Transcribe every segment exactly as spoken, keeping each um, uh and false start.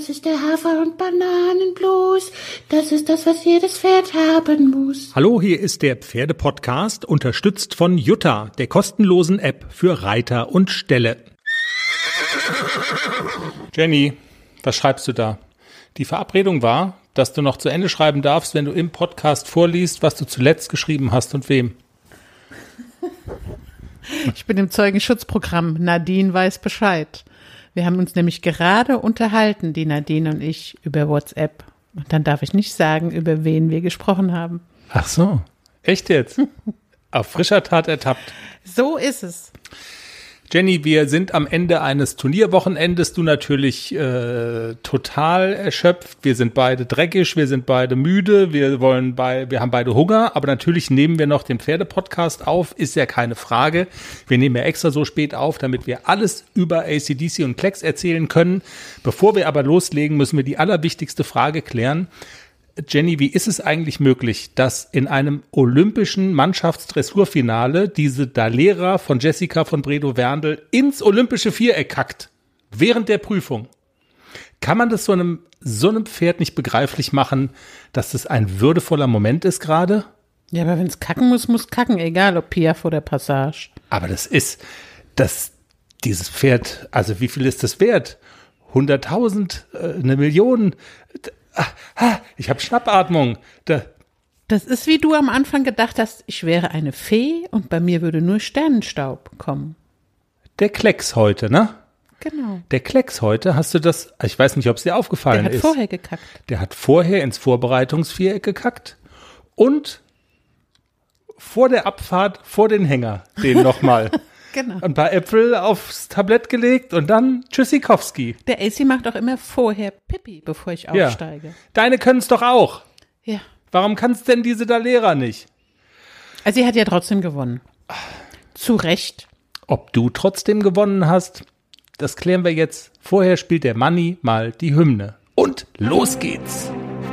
Das ist der Hafer- und Bananenblues. Das ist das, was jedes Pferd haben muss. Hallo, hier ist der Pferde-Podcast, unterstützt von Jutta, der kostenlosen App für Reiter und Ställe. Jenny, was schreibst du da? Die Verabredung war, dass du noch zu Ende schreiben darfst, wenn du im Podcast vorliest, was du zuletzt geschrieben hast und wem. Ich bin im Zeugenschutzprogramm. Nadine weiß Bescheid. Wir haben uns nämlich gerade unterhalten, die Nadine und ich, über WhatsApp. Und dann darf ich nicht sagen, über wen wir gesprochen haben. Ach so, echt jetzt? Auf frischer Tat ertappt. So ist es. Jenny, wir sind am Ende eines Turnierwochenendes, du natürlich äh, total erschöpft. Wir sind beide dreckig, wir sind beide müde, wir wollen bei, wir haben beide Hunger, aber natürlich nehmen wir noch den Pferde-Podcast auf, ist ja keine Frage. Wir nehmen ja extra so spät auf, damit wir alles über A C D C und Klecks erzählen können. Bevor wir aber loslegen, müssen wir die allerwichtigste Frage klären. Jenny, wie ist es eigentlich möglich, dass in einem olympischen Mannschaftsdressurfinale diese Dalera von Jessica von Bredow-Werndl ins olympische Viereck kackt? Während der Prüfung. Kann man das so einem, so einem Pferd nicht begreiflich machen, dass das ein würdevoller Moment ist gerade? Ja, aber wenn es kacken muss, muss kacken, egal ob Piaf oder Passage. Aber das ist, das, dieses Pferd, also wie viel ist das wert? hunderttausend, äh, eine Million. Ah, ah, ich habe Schnappatmung. Da. Das ist, wie du am Anfang gedacht hast, ich wäre eine Fee und bei mir würde nur Sternenstaub kommen. Der Klecks heute, ne? Genau. Der Klecks heute, hast du das, ich weiß nicht, ob es dir aufgefallen ist. Der hat ist. vorher gekackt. Der hat vorher ins Vorbereitungsviereck gekackt und vor der Abfahrt vor den Hänger, den nochmal. Genau. Ein paar Äpfel aufs Tablett gelegt und dann Tschüssikowski. Der A C macht auch immer vorher Pipi, bevor ich aufsteige. Ja. Deine können es doch auch. Ja. Warum kann es denn diese Dalera nicht? Also sie hat ja trotzdem gewonnen. Zu Recht. Ob du trotzdem gewonnen hast, das klären wir jetzt. Vorher spielt der Manni mal die Hymne. Und los geht's.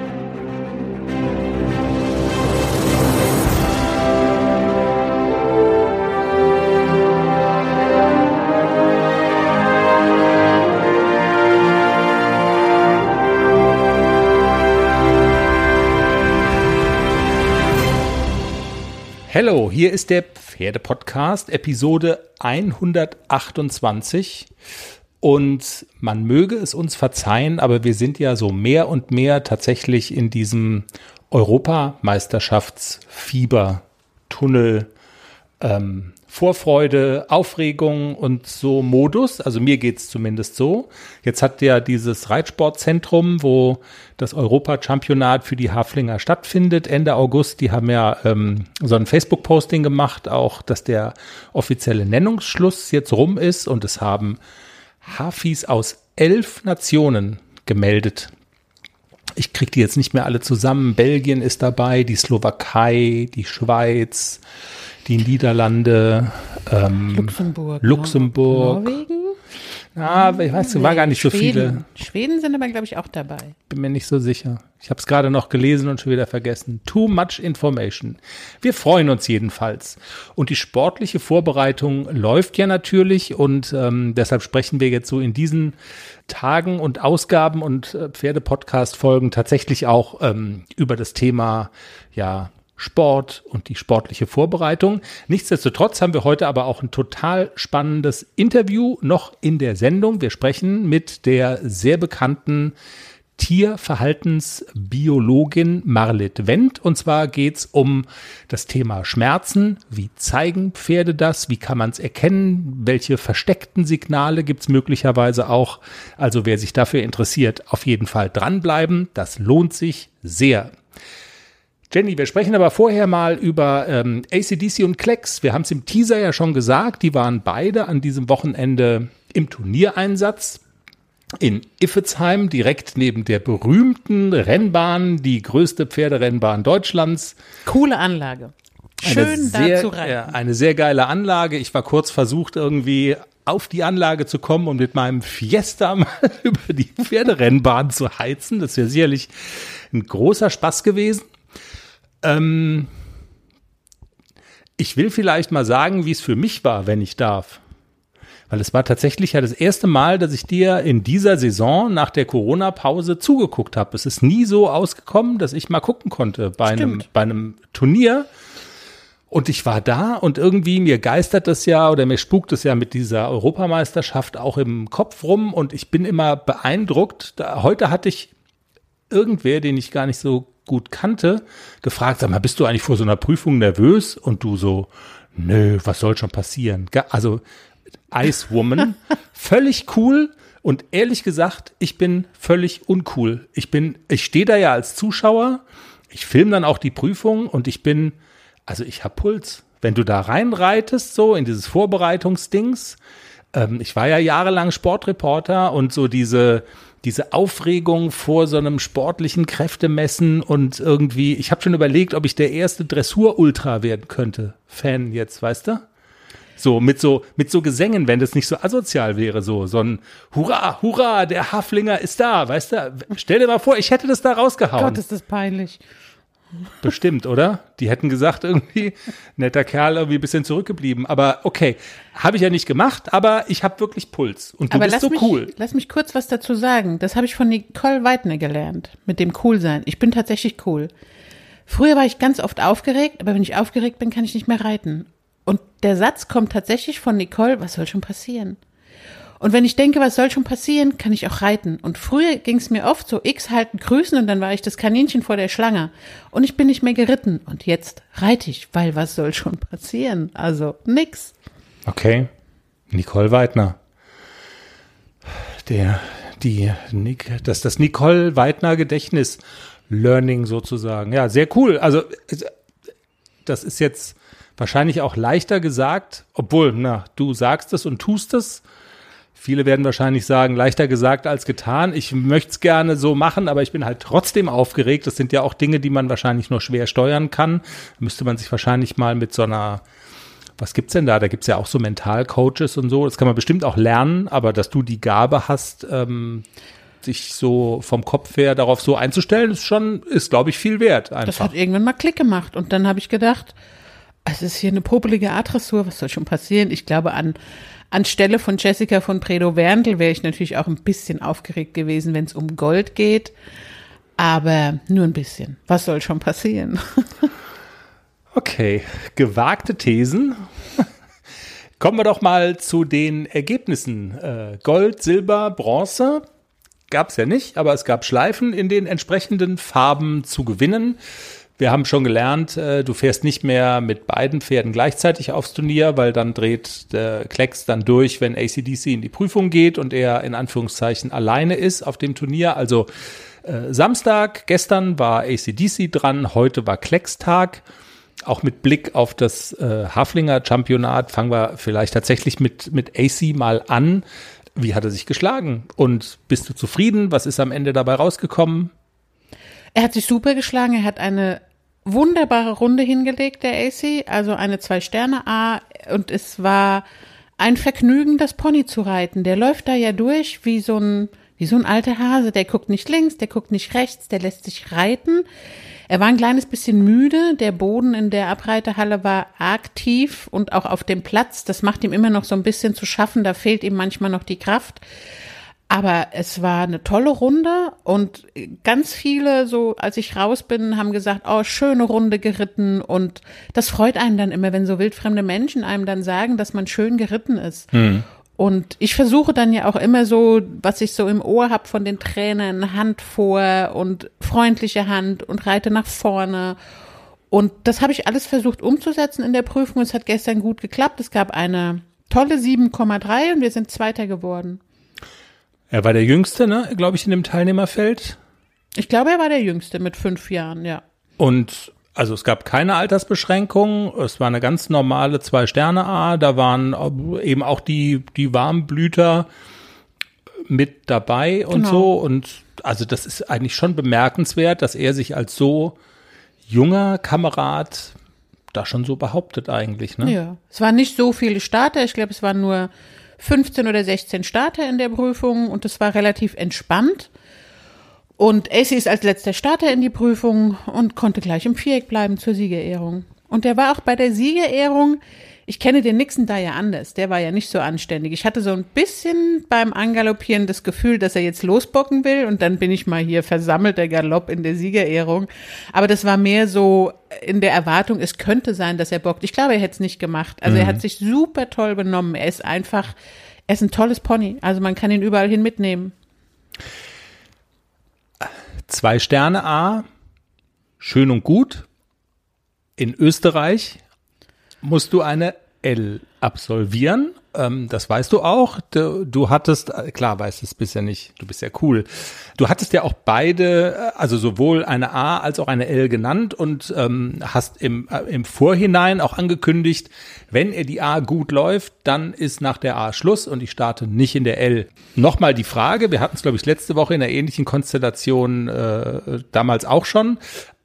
Hallo, hier ist der Pferde-Podcast, Episode hundertachtundzwanzig und man möge es uns verzeihen, aber wir sind ja so mehr und mehr tatsächlich in diesem Europameisterschaftsfieber-Tunnel, ähm, Vorfreude, Aufregung und so Modus, also mir geht's zumindest so. Jetzt hat ja dieses Reitsportzentrum, wo das Europachampionat für die Haflinger stattfindet, Ende August, die haben ja ähm, so ein Facebook-Posting gemacht, auch, dass der offizielle Nennungsschluss jetzt rum ist und es haben Hafis aus elf Nationen gemeldet. Ich kriege die jetzt nicht mehr alle zusammen. Belgien ist dabei, die Slowakei, die Schweiz, die Niederlande, ähm, Luxemburg, Luxemburg. Norwegen? Ja, ich weiß, es war gar nicht so Schweden. viele. Schweden sind aber, glaube ich, auch dabei. Bin mir nicht so sicher. Ich habe es gerade noch gelesen und schon wieder vergessen. Too much information. Wir freuen uns jedenfalls. Und die sportliche Vorbereitung läuft ja natürlich und ähm, deshalb sprechen wir jetzt so in diesen Tagen und Ausgaben und äh, Pferde-Podcast-Folgen tatsächlich auch ähm, über das Thema, ja, Sport und die sportliche Vorbereitung. Nichtsdestotrotz haben wir heute aber auch ein total spannendes Interview noch in der Sendung. Wir sprechen mit der sehr bekannten Tierverhaltensbiologin Marlit Wendt. Und zwar geht's um das Thema Schmerzen. Wie zeigen Pferde das? Wie kann man es erkennen? Welche versteckten Signale gibt's möglicherweise auch? Also wer sich dafür interessiert, auf jeden Fall dranbleiben. Das lohnt sich sehr. Jenny, wir sprechen aber vorher mal über ähm, A C D C und Klecks. Wir haben es im Teaser ja schon gesagt, die waren beide an diesem Wochenende im Turniereinsatz in Iffezheim, direkt neben der berühmten Rennbahn, die größte Pferderennbahn Deutschlands. Coole Anlage. Schön sehr, da zu reiten. Ja, eine sehr geile Anlage. Ich war kurz versucht, irgendwie auf die Anlage zu kommen und mit meinem Fiesta mal über die Pferderennbahn zu heizen. Das wäre sicherlich ein großer Spaß gewesen. Ähm, ich will vielleicht mal sagen, wie es für mich war, wenn ich darf. Weil es war tatsächlich ja das erste Mal, dass ich dir in dieser Saison nach der Corona-Pause zugeguckt habe. Es ist nie so ausgekommen, dass ich mal gucken konnte bei einem, bei einem Turnier. Und ich war da und irgendwie mir geistert das ja oder mir spukt es ja mit dieser Europameisterschaft auch im Kopf rum und ich bin immer beeindruckt. Da, heute hatte ich irgendwer, den ich gar nicht so gut kannte, gefragt, sag mal, bist du eigentlich vor so einer Prüfung nervös? Und du so, nö, was soll schon passieren? Also Icewoman, völlig cool und ehrlich gesagt, ich bin völlig uncool. Ich bin, ich stehe da ja als Zuschauer, ich filme dann auch die Prüfung und ich bin Also ich habe Puls. Wenn du da reinreitest, so in dieses Vorbereitungsdings, ähm, ich war ja jahrelang Sportreporter und so diese, diese Aufregung vor so einem sportlichen Kräftemessen und irgendwie, ich habe schon überlegt, ob ich der erste Dressur-Ultra werden könnte. Fan jetzt, weißt du? So, mit so, mit so Gesängen, wenn das nicht so asozial wäre, so, so ein Hurra, Hurra, der Haflinger ist da, weißt du? Stell dir mal vor, ich hätte das da rausgehauen. Gott, ist das peinlich. Bestimmt, oder? Die hätten gesagt, irgendwie, netter Kerl, irgendwie ein bisschen zurückgeblieben. Aber okay, habe ich ja nicht gemacht, aber ich habe wirklich Puls. Und du aber bist lass so mich, cool. Lass mich kurz was dazu sagen. Das habe ich von Nicole Weidner gelernt, mit dem Coolsein. Ich bin tatsächlich cool. Früher war ich ganz oft aufgeregt, aber wenn ich aufgeregt bin, kann ich nicht mehr reiten. Und der Satz kommt tatsächlich von Nicole, was soll schon passieren? Und wenn ich denke, was soll schon passieren, kann ich auch reiten. Und früher ging es mir oft so, X halten, grüßen und dann war ich das Kaninchen vor der Schlange. Und ich bin nicht mehr geritten. Und jetzt reite ich, weil was soll schon passieren? Also nix. Okay, Nicole Weidner. Der, die, das, das Nicole Weidner Gedächtnis Learning sozusagen. Ja, sehr cool. Also das ist jetzt wahrscheinlich auch leichter gesagt, obwohl, na, du sagst es und tust es. Viele werden wahrscheinlich sagen, leichter gesagt als getan. Ich möchte es gerne so machen, aber ich bin halt trotzdem aufgeregt. Das sind ja auch Dinge, die man wahrscheinlich nur schwer steuern kann. Da müsste man sich wahrscheinlich mal mit so einer, was gibt's denn da? Da gibt's ja auch so Mentalcoaches und so. Das kann man bestimmt auch lernen, aber dass du die Gabe hast, ähm, sich so vom Kopf her darauf so einzustellen, ist schon, ist, glaube ich, viel wert einfach. Das hat irgendwann mal Klick gemacht und dann habe ich gedacht, es ist hier eine popelige A-Dressur, was soll schon passieren? Ich glaube, an Anstelle von Jessica von Bredow-Werndl wäre ich natürlich auch ein bisschen aufgeregt gewesen, wenn es um Gold geht. Aber nur ein bisschen. Was soll schon passieren? Okay, gewagte Thesen. Kommen wir doch mal zu den Ergebnissen. Äh, Gold, Silber, Bronze gab es ja nicht, aber es gab Schleifen in den entsprechenden Farben zu gewinnen. Wir haben schon gelernt, äh, du fährst nicht mehr mit beiden Pferden gleichzeitig aufs Turnier, weil dann dreht der Klecks dann durch, wenn A C D C in die Prüfung geht und er in Anführungszeichen alleine ist auf dem Turnier. Also äh, Samstag, gestern war A C D C dran, heute war Klecks-Tag. Auch mit Blick auf das äh, Haflinger-Championat fangen wir vielleicht tatsächlich mit, mit A C mal an. Wie hat er sich geschlagen? Und bist du zufrieden? Was ist am Ende dabei rausgekommen? Er hat sich super geschlagen. Er hat eine wunderbare Runde hingelegt, der A C, also eine Zwei-Sterne-A. Und es war ein Vergnügen, das Pony zu reiten. Der läuft da ja durch wie so ein, wie so ein alter Hase. Der guckt nicht links, der guckt nicht rechts, der lässt sich reiten. Er war ein kleines bisschen müde. Der Boden in der Abreiterhalle war arg tief und auch auf dem Platz. Das macht ihm immer noch so ein bisschen zu schaffen. Da fehlt ihm manchmal noch die Kraft. Aber es war eine tolle Runde und ganz viele, so als ich raus bin, haben gesagt, oh, schöne Runde geritten und das freut einen dann immer, wenn so wildfremde Menschen einem dann sagen, dass man schön geritten ist. Mhm. Und ich versuche dann ja auch immer so, was ich so im Ohr habe von den Trainern, Hand vor und freundliche Hand und reite nach vorne. Und das habe ich alles versucht umzusetzen in der Prüfung. Es hat gestern gut geklappt. Es gab eine tolle sieben Komma drei und wir sind Zweiter geworden. Er war der Jüngste, ne, glaube ich, in dem Teilnehmerfeld. Ich glaube, er war der Jüngste mit fünf Jahren, ja. Und also es gab keine Altersbeschränkung. Es war eine ganz normale Zwei-Sterne-A. Da waren eben auch die, die Warmblüter mit dabei und genau. So. Und also das ist eigentlich schon bemerkenswert, dass er sich als so junger Kamerad da schon so behauptet eigentlich, ne? Ja, es waren nicht so viele Starter. Ich glaube, es waren nur fünfzehn oder sechzehn Starter in der Prüfung und es war relativ entspannt. Und A C ist als letzter Starter in die Prüfung und konnte gleich im Viereck bleiben zur Siegerehrung. Und der war auch bei der Siegerehrung, ich kenne den Nixon da ja anders, der war ja nicht so anständig. Ich hatte so ein bisschen beim Angaloppieren das Gefühl, dass er jetzt losbocken will und dann bin ich mal hier versammelter Galopp in der Siegerehrung. Aber das war mehr so in der Erwartung, es könnte sein, dass er bockt. Ich glaube, er hätte es nicht gemacht. Also mhm. er hat sich super toll benommen. Er ist einfach, er ist ein tolles Pony. Also man kann ihn überall hin mitnehmen. Zwei Sterne A, schön und gut. In Österreich musst du eine L absolvieren. Ähm, das weißt du auch. Du, du hattest, klar weißt du es bisher nicht, du bist ja cool. Du hattest ja auch beide, also sowohl eine A als auch eine L genannt und ähm, hast im, äh, im Vorhinein auch angekündigt, wenn er die A gut läuft, dann ist nach der A Schluss und ich starte nicht in der L. Nochmal die Frage, wir hatten es, glaube ich, letzte Woche in einer ähnlichen Konstellation äh, damals auch schon.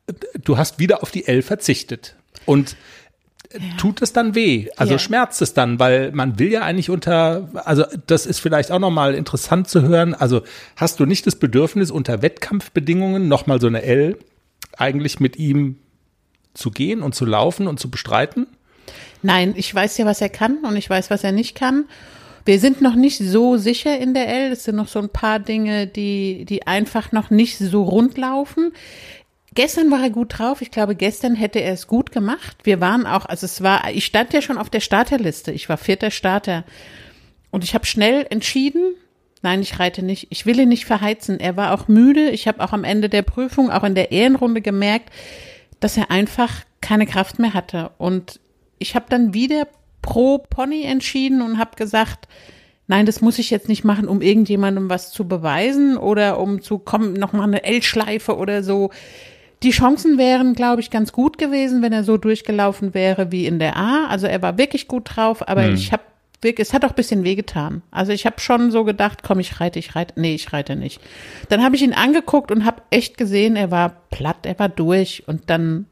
Du hast wieder auf die L verzichtet. Und ja. tut es dann weh? Also ja. schmerzt es dann? Weil man will ja eigentlich unter, also das ist vielleicht auch nochmal interessant zu hören, also hast du nicht das Bedürfnis, unter Wettkampfbedingungen nochmal so eine L eigentlich mit ihm zu gehen und zu laufen und zu bestreiten? Nein, ich weiß ja, was er kann und ich weiß, was er nicht kann. Wir sind noch nicht so sicher in der L. Es sind noch so ein paar Dinge, die, die einfach noch nicht so rund laufen. Gestern war er gut drauf. Ich glaube, gestern hätte er es gut gemacht. Wir waren auch, also es war, ich stand ja schon auf der Starterliste. Ich war vierter Starter. Und ich habe schnell entschieden, nein, ich reite nicht. Ich will ihn nicht verheizen. Er war auch müde. Ich habe auch am Ende der Prüfung, auch in der Ehrenrunde gemerkt, dass er einfach keine Kraft mehr hatte. Und ich habe dann wieder pro Pony entschieden und habe gesagt, nein, das muss ich jetzt nicht machen, um irgendjemandem was zu beweisen oder um zu kommen, nochmal eine L-Schleife oder so. Die Chancen wären, glaube ich, ganz gut gewesen, wenn er so durchgelaufen wäre wie in der A. Also er war wirklich gut drauf, aber hm. ich habe wirklich, es hat auch ein bisschen wehgetan. Also ich habe schon so gedacht, komm, ich reite, ich reite, nee, ich reite nicht. Dann habe ich ihn angeguckt und habe echt gesehen, er war platt, er war durch und dann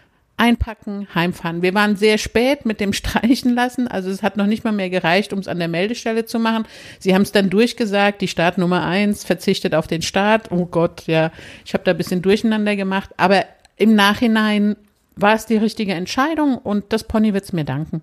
einpacken, heimfahren. Wir waren sehr spät mit dem Streichen lassen, also es hat noch nicht mal mehr gereicht, um es an der Meldestelle zu machen. Sie haben es dann durchgesagt, die Startnummer eins verzichtet auf den Start. Oh Gott, ja, ich habe da ein bisschen durcheinander gemacht, aber im Nachhinein war es die richtige Entscheidung und das Pony wird es mir danken.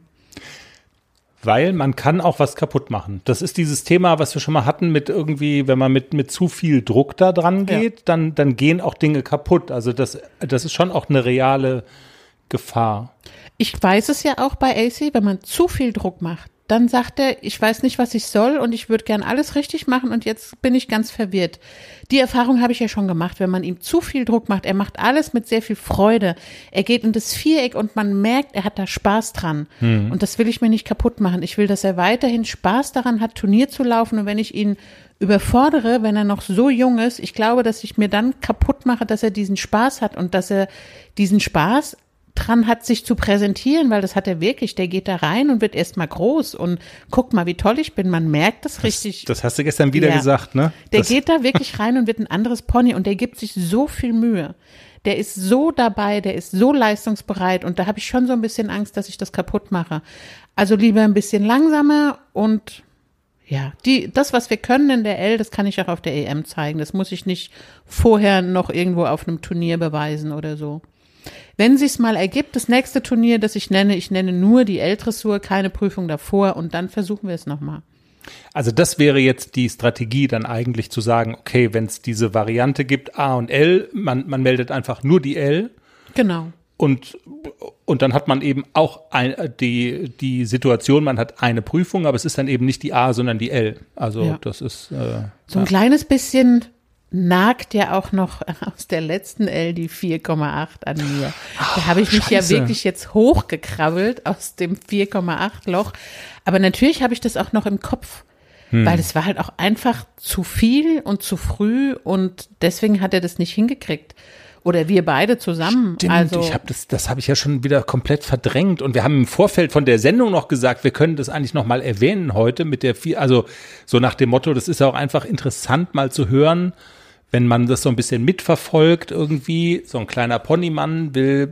Weil man kann auch was kaputt machen. Das ist dieses Thema, was wir schon mal hatten mit irgendwie, wenn man mit, mit zu viel Druck da dran geht, ja. dann, dann gehen auch Dinge kaputt. Also das, das ist schon auch eine reale Gefahr. Ich weiß es ja auch bei A C, wenn man zu viel Druck macht, dann sagt er, ich weiß nicht, was ich soll und ich würde gern alles richtig machen und jetzt bin ich ganz verwirrt. Die Erfahrung habe ich ja schon gemacht, wenn man ihm zu viel Druck macht, er macht alles mit sehr viel Freude, er geht in das Viereck und man merkt, er hat da Spaß dran hm. und das will ich mir nicht kaputt machen. Ich will, dass er weiterhin Spaß daran hat, Turnier zu laufen und wenn ich ihn überfordere, wenn er noch so jung ist, ich glaube, dass ich mir dann kaputt mache, dass er diesen Spaß hat und dass er diesen Spaß dran hat, sich zu präsentieren, weil das hat er wirklich, der geht da rein und wird erstmal groß und guck mal, wie toll ich bin, man merkt das, das richtig. Das hast du gestern wieder ja. gesagt, ne? Der das geht da wirklich rein und wird ein anderes Pony und der gibt sich so viel Mühe. Der ist so dabei, der ist so leistungsbereit und da habe ich schon so ein bisschen Angst, dass ich das kaputt mache. Also lieber ein bisschen langsamer und ja, die, das, was wir können in der L, das kann ich auch auf der E M zeigen. Das muss ich nicht vorher noch irgendwo auf einem Turnier beweisen oder so. Wenn sich's mal ergibt, das nächste Turnier, das ich nenne, ich nenne nur die L-Dressur, keine Prüfung davor und dann versuchen wir es nochmal. Also das wäre jetzt die Strategie, dann eigentlich zu sagen, okay, wenn es diese Variante gibt, A und L, man, man meldet einfach nur die L. Genau. Und, und dann hat man eben auch ein, die, die Situation, man hat eine Prüfung, aber es ist dann eben nicht die A, sondern die L. Also ja. das ist äh, so ein ja. kleines bisschen nagt ja auch noch aus der letzten L die vier Komma acht an mir. Da oh, habe ich mich Scheiße. ja wirklich jetzt hochgekrabbelt aus dem vier Komma acht Loch. Aber natürlich habe ich das auch noch im Kopf, hm. weil es war halt auch einfach zu viel und zu früh und deswegen hat er das nicht hingekriegt. Oder wir beide zusammen. Stimmt, also ich hab das, das habe ich ja schon wieder komplett verdrängt. Und wir haben im Vorfeld von der Sendung noch gesagt, wir können das eigentlich noch mal erwähnen heute mit der vier, also so nach dem Motto, das ist ja auch einfach interessant mal zu hören, wenn man das so ein bisschen mitverfolgt irgendwie. So ein kleiner Ponymann will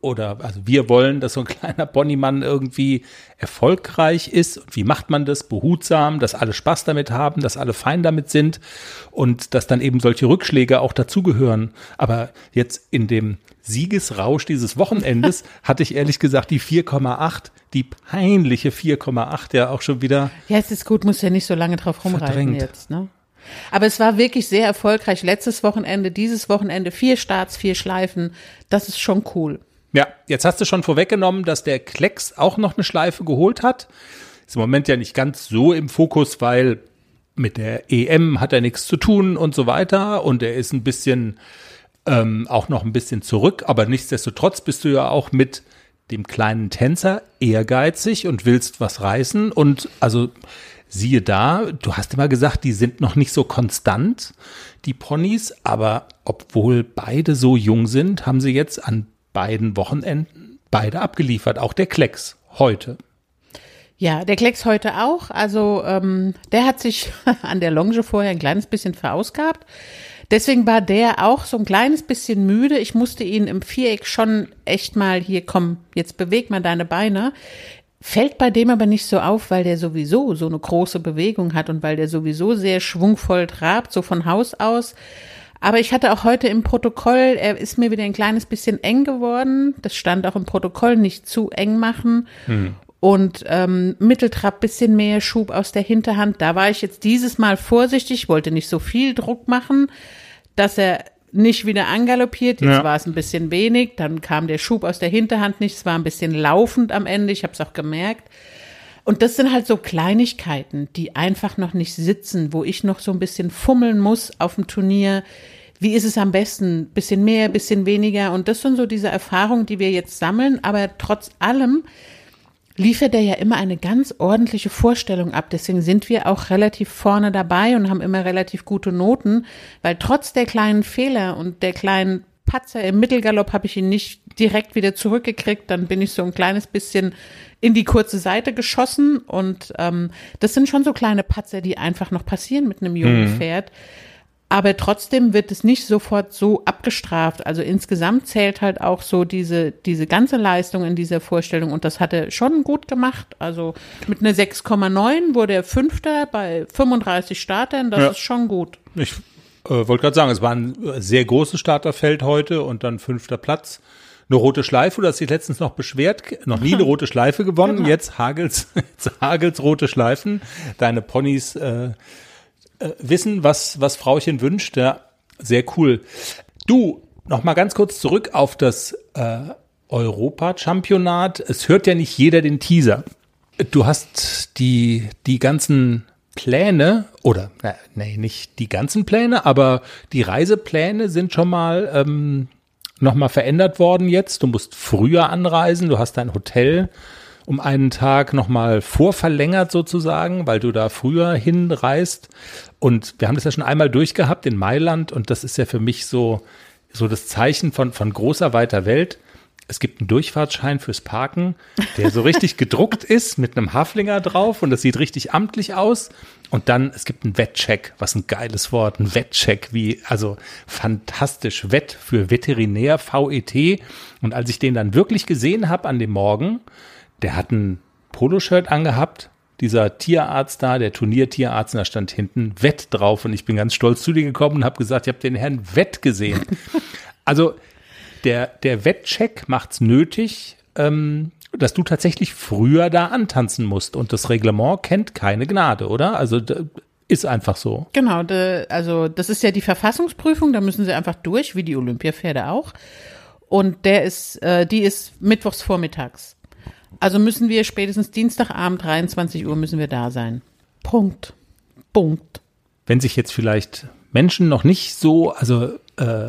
oder also wir wollen, dass so ein kleiner Ponymann irgendwie erfolgreich ist. Und wie macht man das? Behutsam, dass alle Spaß damit haben, dass alle fein damit sind und dass dann eben solche Rückschläge auch dazugehören. Aber jetzt in dem Siegesrausch dieses Wochenendes hatte ich ehrlich gesagt die vier Komma acht, die peinliche vier Komma acht ja auch schon wieder. Ja, es ist gut, muss ja nicht so lange drauf rumreiten verdrängt. Jetzt, ne? Aber es war wirklich sehr erfolgreich. Letztes Wochenende, dieses Wochenende, vier Starts, vier Schleifen. Das ist schon cool. Ja, jetzt hast du schon vorweggenommen, dass der Klecks auch noch eine Schleife geholt hat. Ist im Moment ja nicht ganz so im Fokus, weil mit der E M hat er nichts zu tun und so weiter. Und er ist ein bisschen, ähm, auch noch ein bisschen zurück. Aber nichtsdestotrotz bist du ja auch mit dem kleinen Tänzer ehrgeizig und willst was reißen. Und also siehe da, du hast immer gesagt, die sind noch nicht so konstant, die Ponys, aber obwohl beide so jung sind, haben sie jetzt an beiden Wochenenden beide abgeliefert, auch der Klecks heute. Ja, der Klecks heute auch, also ähm, der hat sich an der Longe vorher ein kleines bisschen verausgabt, deswegen war der auch so ein kleines bisschen müde, ich musste ihn im Viereck schon echt mal, hier komm, jetzt beweg mal deine Beine. Fällt bei dem aber nicht so auf, weil der sowieso so eine große Bewegung hat und weil der sowieso sehr schwungvoll trabt, so von Haus aus. Aber ich hatte auch heute im Protokoll, er ist mir wieder ein kleines bisschen eng geworden. Das stand auch im Protokoll, nicht zu eng machen. Hm. Und ähm, Mitteltrab, bisschen mehr Schub aus der Hinterhand. Da war ich jetzt dieses Mal vorsichtig, wollte nicht so viel Druck machen, dass er nicht wieder angaloppiert, jetzt ja. War es ein bisschen wenig, dann kam der Schub aus der Hinterhand nicht, es war ein bisschen laufend am Ende, ich habe es auch gemerkt. Und das sind halt so Kleinigkeiten, die einfach noch nicht sitzen, wo ich noch so ein bisschen fummeln muss auf dem Turnier. Wie ist es am besten? Bisschen mehr, bisschen weniger? Und das sind so diese Erfahrungen, die wir jetzt sammeln, aber trotz allem liefert er ja immer eine ganz ordentliche Vorstellung ab. Deswegen sind wir auch relativ vorne dabei und haben immer relativ gute Noten, weil trotz der kleinen Fehler und der kleinen Patzer im Mittelgalopp habe ich ihn nicht direkt wieder zurückgekriegt. Dann bin ich so ein kleines bisschen in die kurze Seite geschossen und ähm, das sind schon so kleine Patzer, die einfach noch passieren mit einem jungen mhm. Pferd. Aber trotzdem wird es nicht sofort so abgestraft. Also insgesamt zählt halt auch so diese, diese ganze Leistung in dieser Vorstellung. Und das hat er schon gut gemacht. Also mit einer sechs Komma neun wurde er Fünfter bei fünfunddreißig Startern. Das ja. ist schon gut. Ich äh, wollte gerade sagen, es war ein sehr großes Starterfeld heute und dann fünfter Platz. Eine rote Schleife, du hast dich letztens noch beschwert, noch nie eine rote Schleife gewonnen. Genau. Jetzt hagels, jetzt hagels rote Schleifen. Deine Ponys äh, Äh, wissen, was, was Frauchen wünscht. Ja, sehr cool. Du, noch mal ganz kurz zurück auf das äh, Europa-Championat. Es hört ja nicht jeder den Teaser. Du hast die, die ganzen Pläne, oder, na, nee, nicht die ganzen Pläne, aber die Reisepläne sind schon mal ähm, noch mal verändert worden jetzt. Du musst früher anreisen, du hast dein Hotel um einen Tag nochmal vorverlängert sozusagen, weil du da früher hinreist. Und wir haben das ja schon einmal durchgehabt in Mailand und das ist ja für mich so, so das Zeichen von, von großer, weiter Welt. Es gibt einen Durchfahrtsschein fürs Parken, der so richtig gedruckt ist mit einem Haflinger drauf und das sieht richtig amtlich aus. Und dann, es gibt einen Wettcheck, was ein geiles Wort, ein Wettcheck, wie, also fantastisch, Wett für Veterinär, V E T. Und als ich den dann wirklich gesehen habe an dem Morgen, der hat ein Poloshirt angehabt, dieser Tierarzt da, der Turniertierarzt, da stand hinten Wett drauf und ich bin ganz stolz zu dir gekommen und habe gesagt, ich habe den Herrn Wett gesehen. Also der, der Wettcheck macht's nötig, ähm, dass du tatsächlich früher da antanzen musst und das Reglement kennt keine Gnade, oder? Also ist einfach so. Genau, de, also das ist ja die Verfassungsprüfung, da müssen sie einfach durch, wie die Olympiapferde auch. Und der ist, äh, die ist mittwochs vormittags. Also müssen wir spätestens Dienstagabend, dreiundzwanzig Uhr müssen wir da sein. Punkt. Punkt. Wenn sich jetzt vielleicht Menschen noch nicht so, also äh,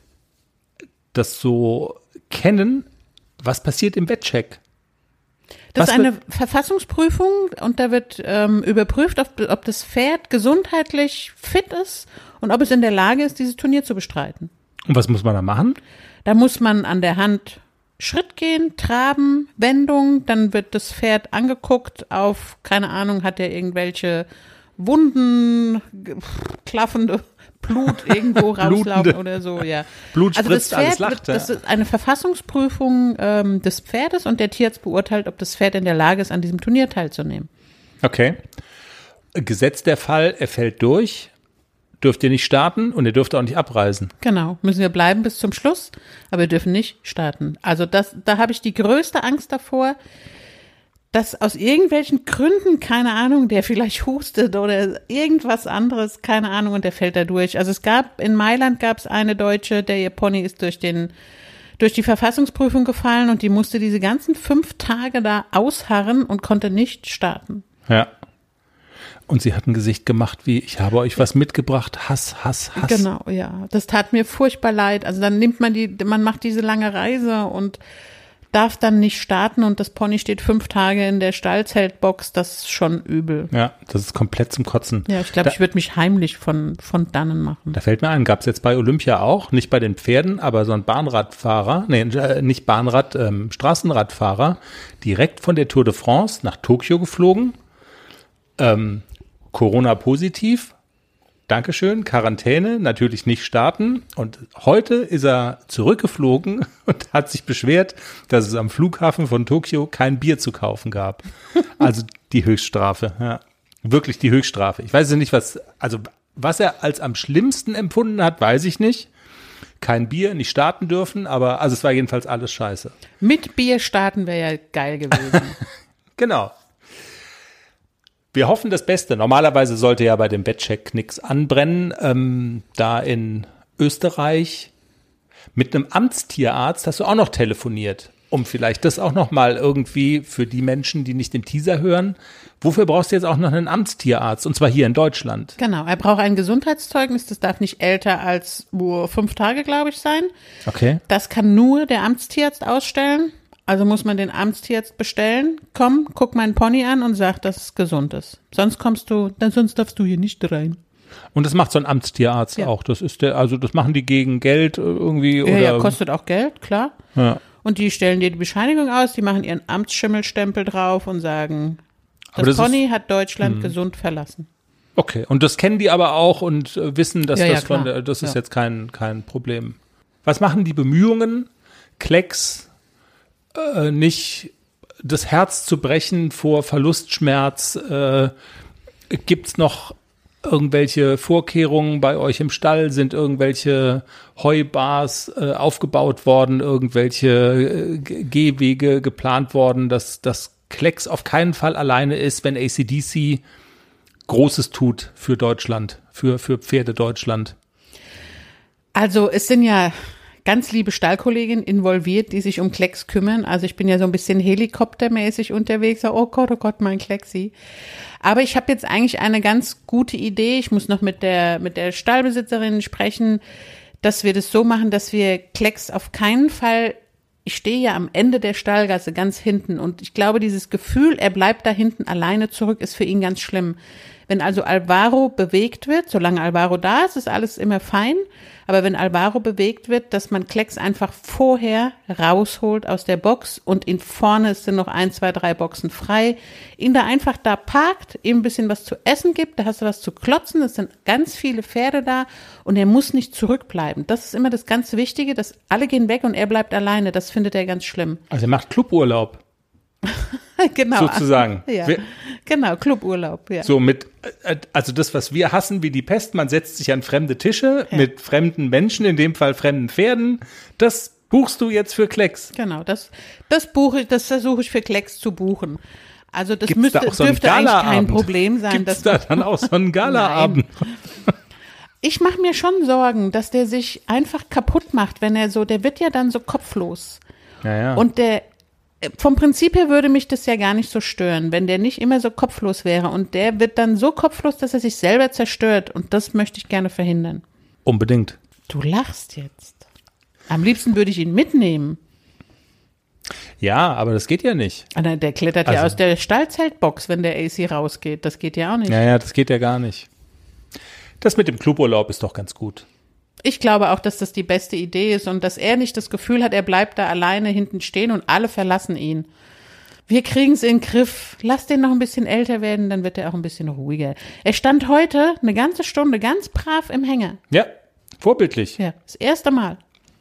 das so kennen, was passiert im Wettcheck? Das was ist eine Verfassungsprüfung und da wird ähm, überprüft, ob, ob das Pferd gesundheitlich fit ist und ob es in der Lage ist, dieses Turnier zu bestreiten. Und was muss man da machen? Da muss man an der Hand Schritt gehen, traben, Wendung, dann wird das Pferd angeguckt auf, keine Ahnung, hat er irgendwelche Wunden, klaffende Blut irgendwo rauslaufen oder so, ja. Blut also das spritzt, alles Pferd lacht. wird, das ist eine Verfassungsprüfung ähm, des Pferdes und der Tierarzt beurteilt, ob das Pferd in der Lage ist, an diesem Turnier teilzunehmen. Okay. Gesetzt der Fall, er fällt durch, dürft ihr nicht starten und ihr dürft auch nicht abreisen. Genau, müssen wir bleiben bis zum Schluss, aber wir dürfen nicht starten. Also das, da habe ich die größte Angst davor, dass aus irgendwelchen Gründen, keine Ahnung, der vielleicht hustet oder irgendwas anderes, keine Ahnung, und der fällt da durch. Also es gab, in Mailand gab es eine Deutsche, der ihr Pony ist durch den, durch die Verfassungsprüfung gefallen und die musste diese ganzen fünf Tage da ausharren und konnte nicht starten. Ja. Und sie hat ein Gesicht gemacht wie, ich habe euch was mitgebracht, Hass, Hass, Hass. Genau, ja. Das tat mir furchtbar leid. Also dann nimmt man die, man macht diese lange Reise und darf dann nicht starten und das Pony steht fünf Tage in der Stallzeltbox, das ist schon übel. Ja, das ist komplett zum Kotzen. Ja, ich glaube, ich würde mich heimlich von, von dannen machen. Da fällt mir ein, gab es jetzt bei Olympia auch, nicht bei den Pferden, aber so ein Bahnradfahrer, nee, nicht Bahnrad, ähm, Straßenradfahrer, direkt von der Tour de France nach Tokio geflogen, ähm, Corona-positiv, Dankeschön, Quarantäne, natürlich nicht starten. Und heute ist er zurückgeflogen und hat sich beschwert, dass es am Flughafen von Tokio kein Bier zu kaufen gab. Also die Höchststrafe, ja. Wirklich die Höchststrafe. Ich weiß nicht, was, also was er als am schlimmsten empfunden hat, weiß ich nicht. Kein Bier, nicht starten dürfen, aber also es war jedenfalls alles scheiße. Mit Bier starten wäre ja geil gewesen. Genau. Wir hoffen das Beste. Normalerweise sollte ja bei dem Wettcheck nichts anbrennen. Ähm, da in Österreich mit einem Amtstierarzt hast du auch noch telefoniert, um vielleicht das auch noch mal irgendwie für die Menschen, die nicht den Teaser hören. Wofür brauchst du jetzt auch noch einen Amtstierarzt? Und zwar hier in Deutschland. Genau, er braucht ein Gesundheitszeugnis. Das darf nicht älter als uh, fünf Tage, glaube ich, sein. Okay. Das kann nur der Amtstierarzt ausstellen. Also muss man den Amtstierarzt bestellen. Komm, guck meinen Pony an und sag, dass es gesund ist. Sonst kommst du, dann sonst darfst du hier nicht rein. Und das macht so ein Amtstierarzt Ja. auch. Das ist der, also das machen die gegen Geld irgendwie Ja, oder. ja, kostet auch Geld, klar. Ja. Und die stellen dir die Bescheinigung aus, die machen ihren Amtsschimmelstempel drauf und sagen, Aber das, das Pony ist- hat Deutschland gesund verlassen. Okay. Und das kennen die aber auch und äh, wissen, dass Ja, ja, das von klar. der, das ist Ja. jetzt kein kein Problem. Was machen die Bemühungen, Klecks äh, nicht das Herz zu brechen vor Verlustschmerz? Äh, gibt's noch irgendwelche Vorkehrungen bei euch im Stall? Sind irgendwelche Heubars äh, aufgebaut worden? Irgendwelche äh, G- Gehwege geplant worden, dass das Klecks auf keinen Fall alleine ist, wenn A C D C Großes tut für Deutschland, für, für Pferde Deutschland? Also es sind ja ganz liebe Stallkolleginnen involviert, die sich um Klecks kümmern. Also ich bin ja so ein bisschen helikoptermäßig unterwegs. So, oh Gott, oh Gott, mein Klecksi. Aber ich habe jetzt eigentlich eine ganz gute Idee. Ich muss noch mit der mit der Stallbesitzerin sprechen, dass wir das so machen, dass wir Klecks auf keinen Fall, ich stehe ja am Ende der Stallgasse ganz hinten und ich glaube, dieses Gefühl, er bleibt da hinten alleine zurück, ist für ihn ganz schlimm. Wenn also Alvaro bewegt wird, solange Alvaro da ist, ist alles immer fein. Aber wenn Alvaro bewegt wird, dass man Klecks einfach vorher rausholt aus der Box und ihn vorne, es sind noch ein, zwei, drei Boxen frei, ihn da einfach da parkt, ihm ein bisschen was zu essen gibt, da hast du was zu klotzen, es sind ganz viele Pferde da und er muss nicht zurückbleiben. Das ist immer das ganz Wichtige, dass alle gehen weg und er bleibt alleine. Das findet er ganz schlimm. Also er macht Cluburlaub, Genau. sozusagen. Ja. Wir- Genau, Cluburlaub, ja. So mit, äh, also das, was wir hassen wie die Pest, man setzt sich an fremde Tische Ja. mit fremden Menschen, in dem Fall fremden Pferden, das buchst du jetzt für Klecks. Genau, das, das buche ich, das versuche ich für Klecks zu buchen. Also das Gibt's müsste, da auch so einen dürfte eigentlich kein Galaabend? Problem sein. Gibt's dass da dann auch so einen Galaabend? Ich mache mir schon Sorgen, dass der sich einfach kaputt macht, wenn er so, der wird ja dann so kopflos. Ja, ja. Und der, vom Prinzip her würde mich das ja gar nicht so stören, wenn der nicht immer so kopflos wäre. Und der wird dann so kopflos, dass er sich selber zerstört. Und das möchte ich gerne verhindern. Unbedingt. Du lachst jetzt. Am liebsten würde ich ihn mitnehmen. Ja, aber das geht ja nicht. Aber der klettert ja Also- aus der Stallzeltbox, wenn der A C rausgeht. Das geht ja auch nicht. Ja, ja, das geht ja gar nicht. Das mit dem Cluburlaub ist doch ganz gut. Ich glaube auch, dass das die beste Idee ist und dass er nicht das Gefühl hat, er bleibt da alleine hinten stehen und alle verlassen ihn. Wir kriegen es in den Griff. Lass den noch ein bisschen älter werden, dann wird er auch ein bisschen ruhiger. Er stand heute eine ganze Stunde ganz brav im Hänger. Ja, vorbildlich. Ja, das erste Mal.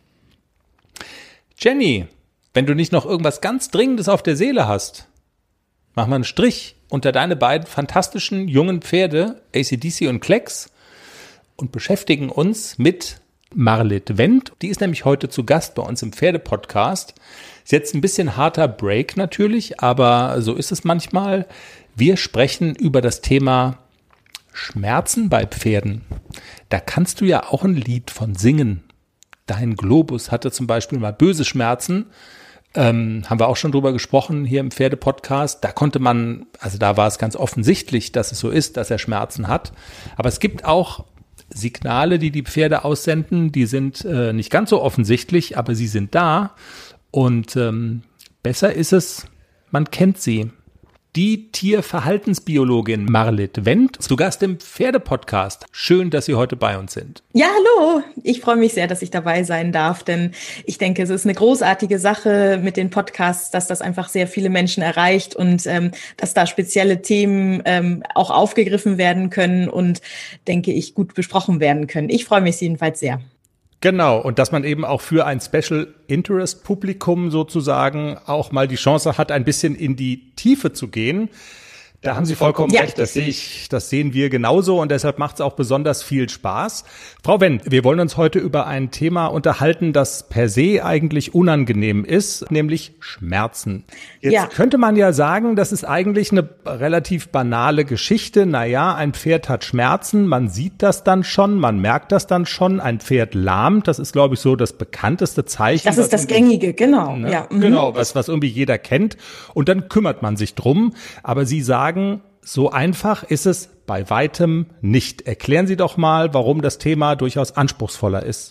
Jenny, wenn du nicht noch irgendwas ganz Dringendes auf der Seele hast, mach mal einen Strich unter deine beiden fantastischen jungen Pferde, A C D C und Klecks, und beschäftigen uns mit Marlitt Wendt. Die ist nämlich heute zu Gast bei uns im Pferdepodcast. Ist jetzt ein bisschen harter Break natürlich, aber so ist es manchmal. Wir sprechen über das Thema Schmerzen bei Pferden. Da kannst du ja auch ein Lied von singen. Dein Globus hatte zum Beispiel mal böse Schmerzen. Ähm, haben wir auch schon drüber gesprochen hier im Pferdepodcast. Da konnte man, also da war es ganz offensichtlich, dass es so ist, dass er Schmerzen hat. Aber es gibt auch Signale, die die Pferde aussenden, die sind äh, nicht ganz so offensichtlich, aber sie sind da. Und ähm, besser ist es, man kennt sie. Die Tierverhaltensbiologin Marlitt Wendt, zu Gast im Pferdepodcast. Schön, dass Sie heute bei uns sind. Ja, hallo. Ich freue mich sehr, dass ich dabei sein darf, denn ich denke, es ist eine großartige Sache mit den Podcasts, dass das einfach sehr viele Menschen erreicht und ähm, dass da spezielle Themen ähm, auch aufgegriffen werden können und, denke ich, gut besprochen werden können. Ich freue mich jedenfalls sehr. Genau, und dass man eben auch für ein Special Interest Publikum sozusagen auch mal die Chance hat, ein bisschen in die Tiefe zu gehen. Da haben Sie vollkommen ja. recht, das sehe ich, das sehen wir genauso und deshalb macht es auch besonders viel Spaß. Frau Wendt, wir wollen uns heute über ein Thema unterhalten, das per se eigentlich unangenehm ist, nämlich Schmerzen. Jetzt ja. könnte man ja sagen, das ist eigentlich eine relativ banale Geschichte. Naja, ein Pferd hat Schmerzen, man sieht das dann schon, man merkt das dann schon. Ein Pferd lahmt, das ist, glaube ich, so das bekannteste Zeichen. Das ist das Gängige, genau. Ne? Ja. Genau, was, was irgendwie jeder kennt. Und dann kümmert man sich drum. Aber Sie sagen, so einfach ist es bei weitem nicht. Erklären Sie doch mal, warum das Thema durchaus anspruchsvoller ist.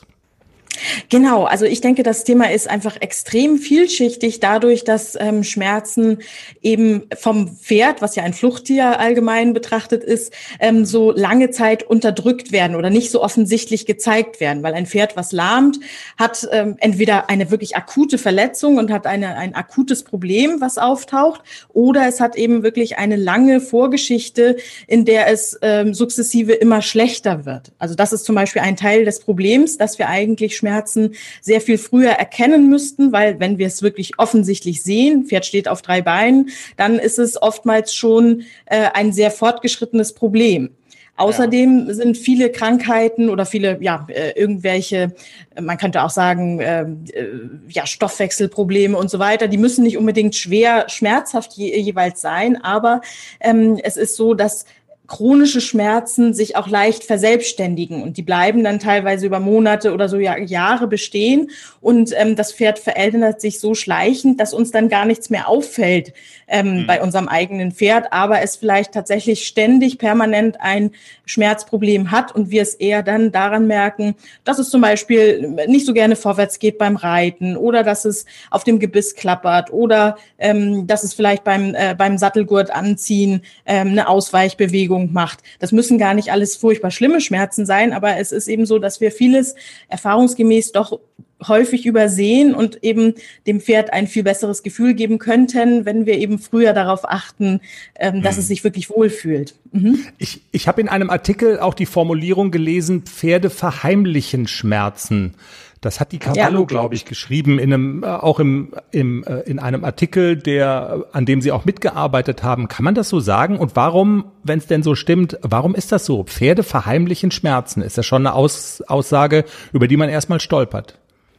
Genau, also ich denke, das Thema ist einfach extrem vielschichtig dadurch, dass ähm, Schmerzen eben vom Pferd, was ja ein Fluchttier allgemein betrachtet ist, ähm, so lange Zeit unterdrückt werden oder nicht so offensichtlich gezeigt werden, weil ein Pferd, was lahmt, hat ähm, entweder eine wirklich akute Verletzung und hat eine, ein akutes Problem, was auftaucht, oder es hat eben wirklich eine lange Vorgeschichte, in der es ähm, sukzessive immer schlechter wird. Also das ist zum Beispiel ein Teil des Problems, dass wir eigentlich Schmerzen sehr viel früher erkennen müssten, weil wenn wir es wirklich offensichtlich sehen, Pferd steht auf drei Beinen, dann ist es oftmals schon äh, ein sehr fortgeschrittenes Problem. Außerdem ja. sind viele Krankheiten oder viele, ja, äh, irgendwelche, man könnte auch sagen, äh, ja, Stoffwechselprobleme und so weiter, die müssen nicht unbedingt schwer schmerzhaft je, jeweils sein, aber ähm, es ist so, dass chronische Schmerzen sich auch leicht verselbstständigen und die bleiben dann teilweise über Monate oder so Jahre bestehen und ähm, das Pferd verändert sich so schleichend, dass uns dann gar nichts mehr auffällt ähm, mhm. bei unserem eigenen Pferd, aber es vielleicht tatsächlich ständig permanent ein Schmerzproblem hat und wir es eher dann daran merken, dass es zum Beispiel nicht so gerne vorwärts geht beim Reiten oder dass es auf dem Gebiss klappert oder ähm, dass es vielleicht beim, äh, beim Sattelgurt anziehen ähm, eine Ausweichbewegung macht. Das müssen gar nicht alles furchtbar schlimme Schmerzen sein, aber es ist eben so, dass wir vieles erfahrungsgemäß doch häufig übersehen und eben dem Pferd ein viel besseres Gefühl geben könnten, wenn wir eben früher darauf achten, ähm, dass mhm. es sich wirklich wohlfühlt. Mhm. Ich, ich habe in einem Artikel auch die Formulierung gelesen, Pferde verheimlichen Schmerzen. Das hat die Cavallo, ja. glaube ich, geschrieben, in einem, äh, auch im, im, äh, in einem Artikel, der, an dem Sie auch mitgearbeitet haben. Kann man das so sagen? Und warum, wenn es denn so stimmt, warum ist das so? Pferde verheimlichen Schmerzen. Ist das schon eine Aus, Aussage, über die man erstmal stolpert?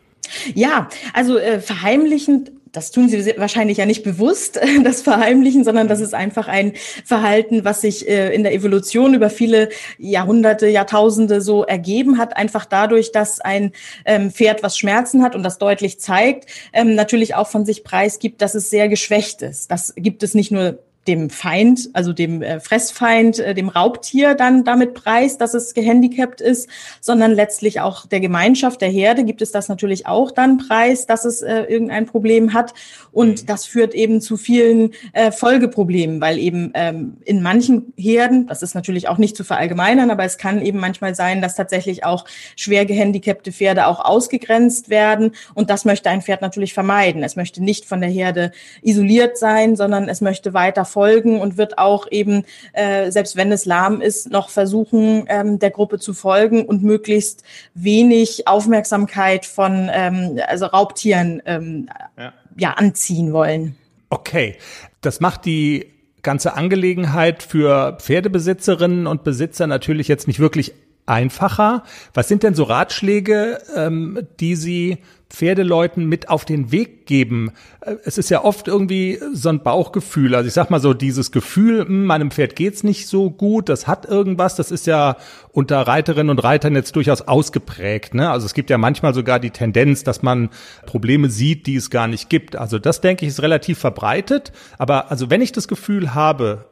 Ja, also äh, verheimlichen, das tun sie wahrscheinlich ja nicht bewusst, das Verheimlichen, sondern das ist einfach ein Verhalten, was sich äh, in der Evolution über viele Jahrhunderte, Jahrtausende so ergeben hat, einfach dadurch, dass ein ähm, Pferd, was Schmerzen hat und das deutlich zeigt, ähm, natürlich auch von sich preisgibt, dass es sehr geschwächt ist. Das gibt es nicht nur dem Feind, also dem äh, Fressfeind, äh, dem Raubtier dann damit preist, dass es gehandicapt ist, sondern letztlich auch der Gemeinschaft, der Herde gibt es das natürlich auch dann preis, dass es äh, irgendein Problem hat. Und mhm. das führt eben zu vielen äh, Folgeproblemen, weil eben ähm, in manchen Herden, das ist natürlich auch nicht zu verallgemeinern, aber es kann eben manchmal sein, dass tatsächlich auch schwer gehandicapte Pferde auch ausgegrenzt werden. Und das möchte ein Pferd natürlich vermeiden. Es möchte nicht von der Herde isoliert sein, sondern es möchte weiter folgen und wird auch eben, äh, selbst wenn es lahm ist, noch versuchen, ähm, der Gruppe zu folgen und möglichst wenig Aufmerksamkeit von ähm, also Raubtieren ähm, ja. ja anziehen wollen. Okay, das macht die ganze Angelegenheit für Pferdebesitzerinnen und Besitzer natürlich jetzt nicht wirklich einfacher. Was sind denn so Ratschläge, ähm, die Sie Pferdeleuten mit auf den Weg geben? Es ist ja oft irgendwie so ein Bauchgefühl. Also ich sag mal so, dieses Gefühl, mh, meinem Pferd geht's nicht so gut, das hat irgendwas, das ist ja unter Reiterinnen und Reitern jetzt durchaus ausgeprägt, ne? Also es gibt ja manchmal sogar die Tendenz, dass man Probleme sieht, die es gar nicht gibt. Also das, denke ich, ist relativ verbreitet. Aber also wenn ich das Gefühl habe,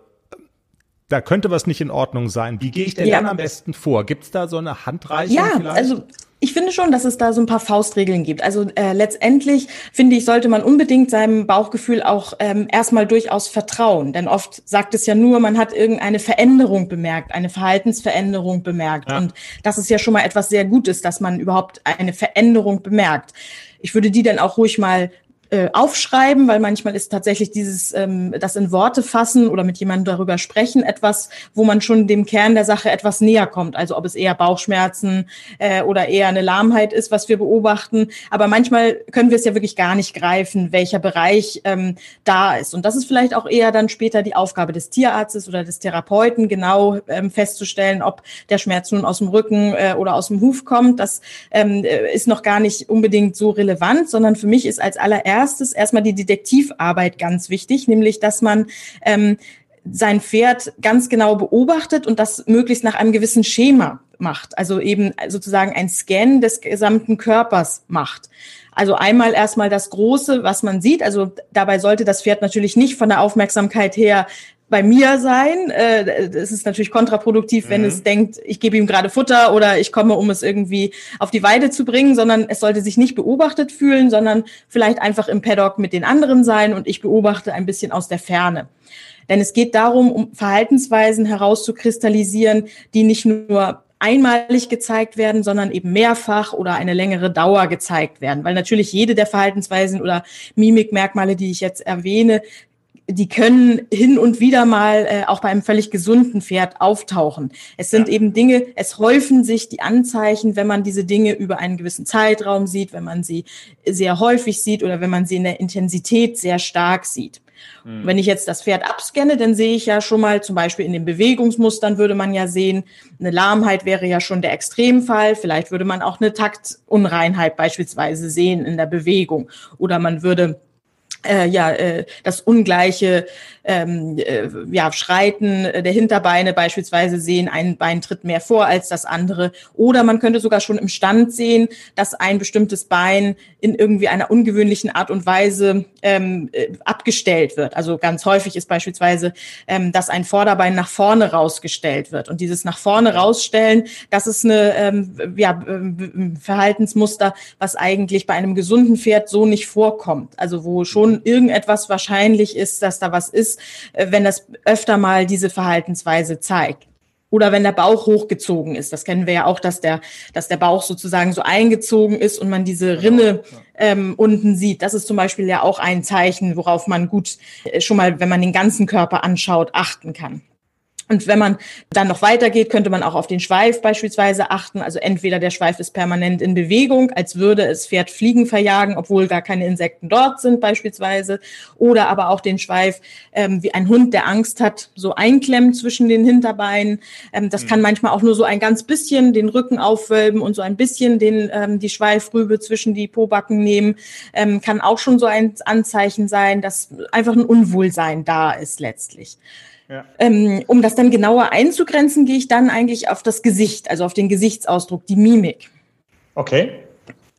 da könnte was nicht in Ordnung sein, wie gehe ich denn ja. dann am besten vor? Gibt's da so eine Handreichung ja, vielleicht? Also ich finde schon, dass es da so ein paar Faustregeln gibt. Also äh, letztendlich, finde ich, sollte man unbedingt seinem Bauchgefühl auch ähm, erstmal durchaus vertrauen. Denn oft sagt es ja nur, man hat irgendeine Veränderung bemerkt, eine Verhaltensveränderung bemerkt. Ja. Und das ist ja schon mal etwas sehr Gutes, dass man überhaupt eine Veränderung bemerkt. Ich würde die dann auch ruhig mal aufschreiben, weil manchmal ist tatsächlich dieses, ähm, das in Worte fassen oder mit jemandem darüber sprechen etwas, wo man schon dem Kern der Sache etwas näher kommt. Also ob es eher Bauchschmerzen äh, oder eher eine Lahmheit ist, was wir beobachten. Aber manchmal können wir es ja wirklich gar nicht greifen, welcher Bereich ähm, da ist. Und das ist vielleicht auch eher dann später die Aufgabe des Tierarztes oder des Therapeuten, genau ähm, festzustellen, ob der Schmerz nun aus dem Rücken äh, oder aus dem Huf kommt. Das ähm, ist noch gar nicht unbedingt so relevant, sondern für mich ist als allererstes Erstes erstmal die Detektivarbeit ganz wichtig, nämlich dass man ähm, sein Pferd ganz genau beobachtet und das möglichst nach einem gewissen Schema macht. Also eben sozusagen ein Scan des gesamten Körpers macht. Also einmal erstmal das Große, was man sieht. Also dabei sollte das Pferd natürlich nicht von der Aufmerksamkeit her bei mir sein. Es ist natürlich kontraproduktiv, wenn mhm. es denkt, ich gebe ihm gerade Futter oder ich komme, um es irgendwie auf die Weide zu bringen, sondern es sollte sich nicht beobachtet fühlen, sondern vielleicht einfach im Paddock mit den anderen sein und ich beobachte ein bisschen aus der Ferne. Denn es geht darum, um Verhaltensweisen herauszukristallisieren, die nicht nur einmalig gezeigt werden, sondern eben mehrfach oder eine längere Dauer gezeigt werden. Weil natürlich jede der Verhaltensweisen oder Mimikmerkmale, die ich jetzt erwähne, die können hin und wieder mal äh, auch bei einem völlig gesunden Pferd auftauchen. Es sind ja. eben Dinge, es häufen sich die Anzeichen, wenn man diese Dinge über einen gewissen Zeitraum sieht, wenn man sie sehr häufig sieht oder wenn man sie in der Intensität sehr stark sieht. Mhm. Wenn ich jetzt das Pferd abscanne, dann sehe ich ja schon mal, zum Beispiel in den Bewegungsmustern würde man ja sehen, eine Lahmheit wäre ja schon der Extremfall. Vielleicht würde man auch eine Taktunreinheit beispielsweise sehen in der Bewegung. Oder man würde Äh, ja, äh, das ungleiche ähm, äh, ja, Schreiten der Hinterbeine beispielsweise sehen, ein Bein tritt mehr vor als das andere. Oder man könnte sogar schon im Stand sehen, dass ein bestimmtes Bein in irgendwie einer ungewöhnlichen Art und Weise ähm, äh, abgestellt wird. Also ganz häufig ist beispielsweise, ähm, dass ein Vorderbein nach vorne rausgestellt wird. Und dieses nach vorne rausstellen, das ist eine ähm, ja, äh, Verhaltensmuster, was eigentlich bei einem gesunden Pferd so nicht vorkommt. Also wo schon irgendetwas wahrscheinlich ist, dass da was ist, wenn das öfter mal diese Verhaltensweise zeigt. Oder wenn der Bauch hochgezogen ist. Das kennen wir ja auch, dass der, dass der Bauch sozusagen so eingezogen ist und man diese Rinne ähm, unten sieht. Das ist zum Beispiel ja auch ein Zeichen, worauf man gut äh, schon mal, wenn man den ganzen Körper anschaut, achten kann. Und wenn man dann noch weitergeht, könnte man auch auf den Schweif beispielsweise achten. Also entweder der Schweif ist permanent in Bewegung, als würde es Pferd Fliegen verjagen, obwohl gar keine Insekten dort sind beispielsweise. Oder aber auch den Schweif, ähm, wie ein Hund, der Angst hat, so einklemmen zwischen den Hinterbeinen. Ähm, das mhm. kann manchmal auch nur so ein ganz bisschen den Rücken aufwölben und so ein bisschen den ähm, die Schweifrübe zwischen die Pobacken nehmen. Ähm, kann auch schon so ein Anzeichen sein, dass einfach ein Unwohlsein da ist letztlich. Ja. Ähm, um das dann genauer einzugrenzen, gehe ich dann eigentlich auf das Gesicht, also auf den Gesichtsausdruck, die Mimik. Okay.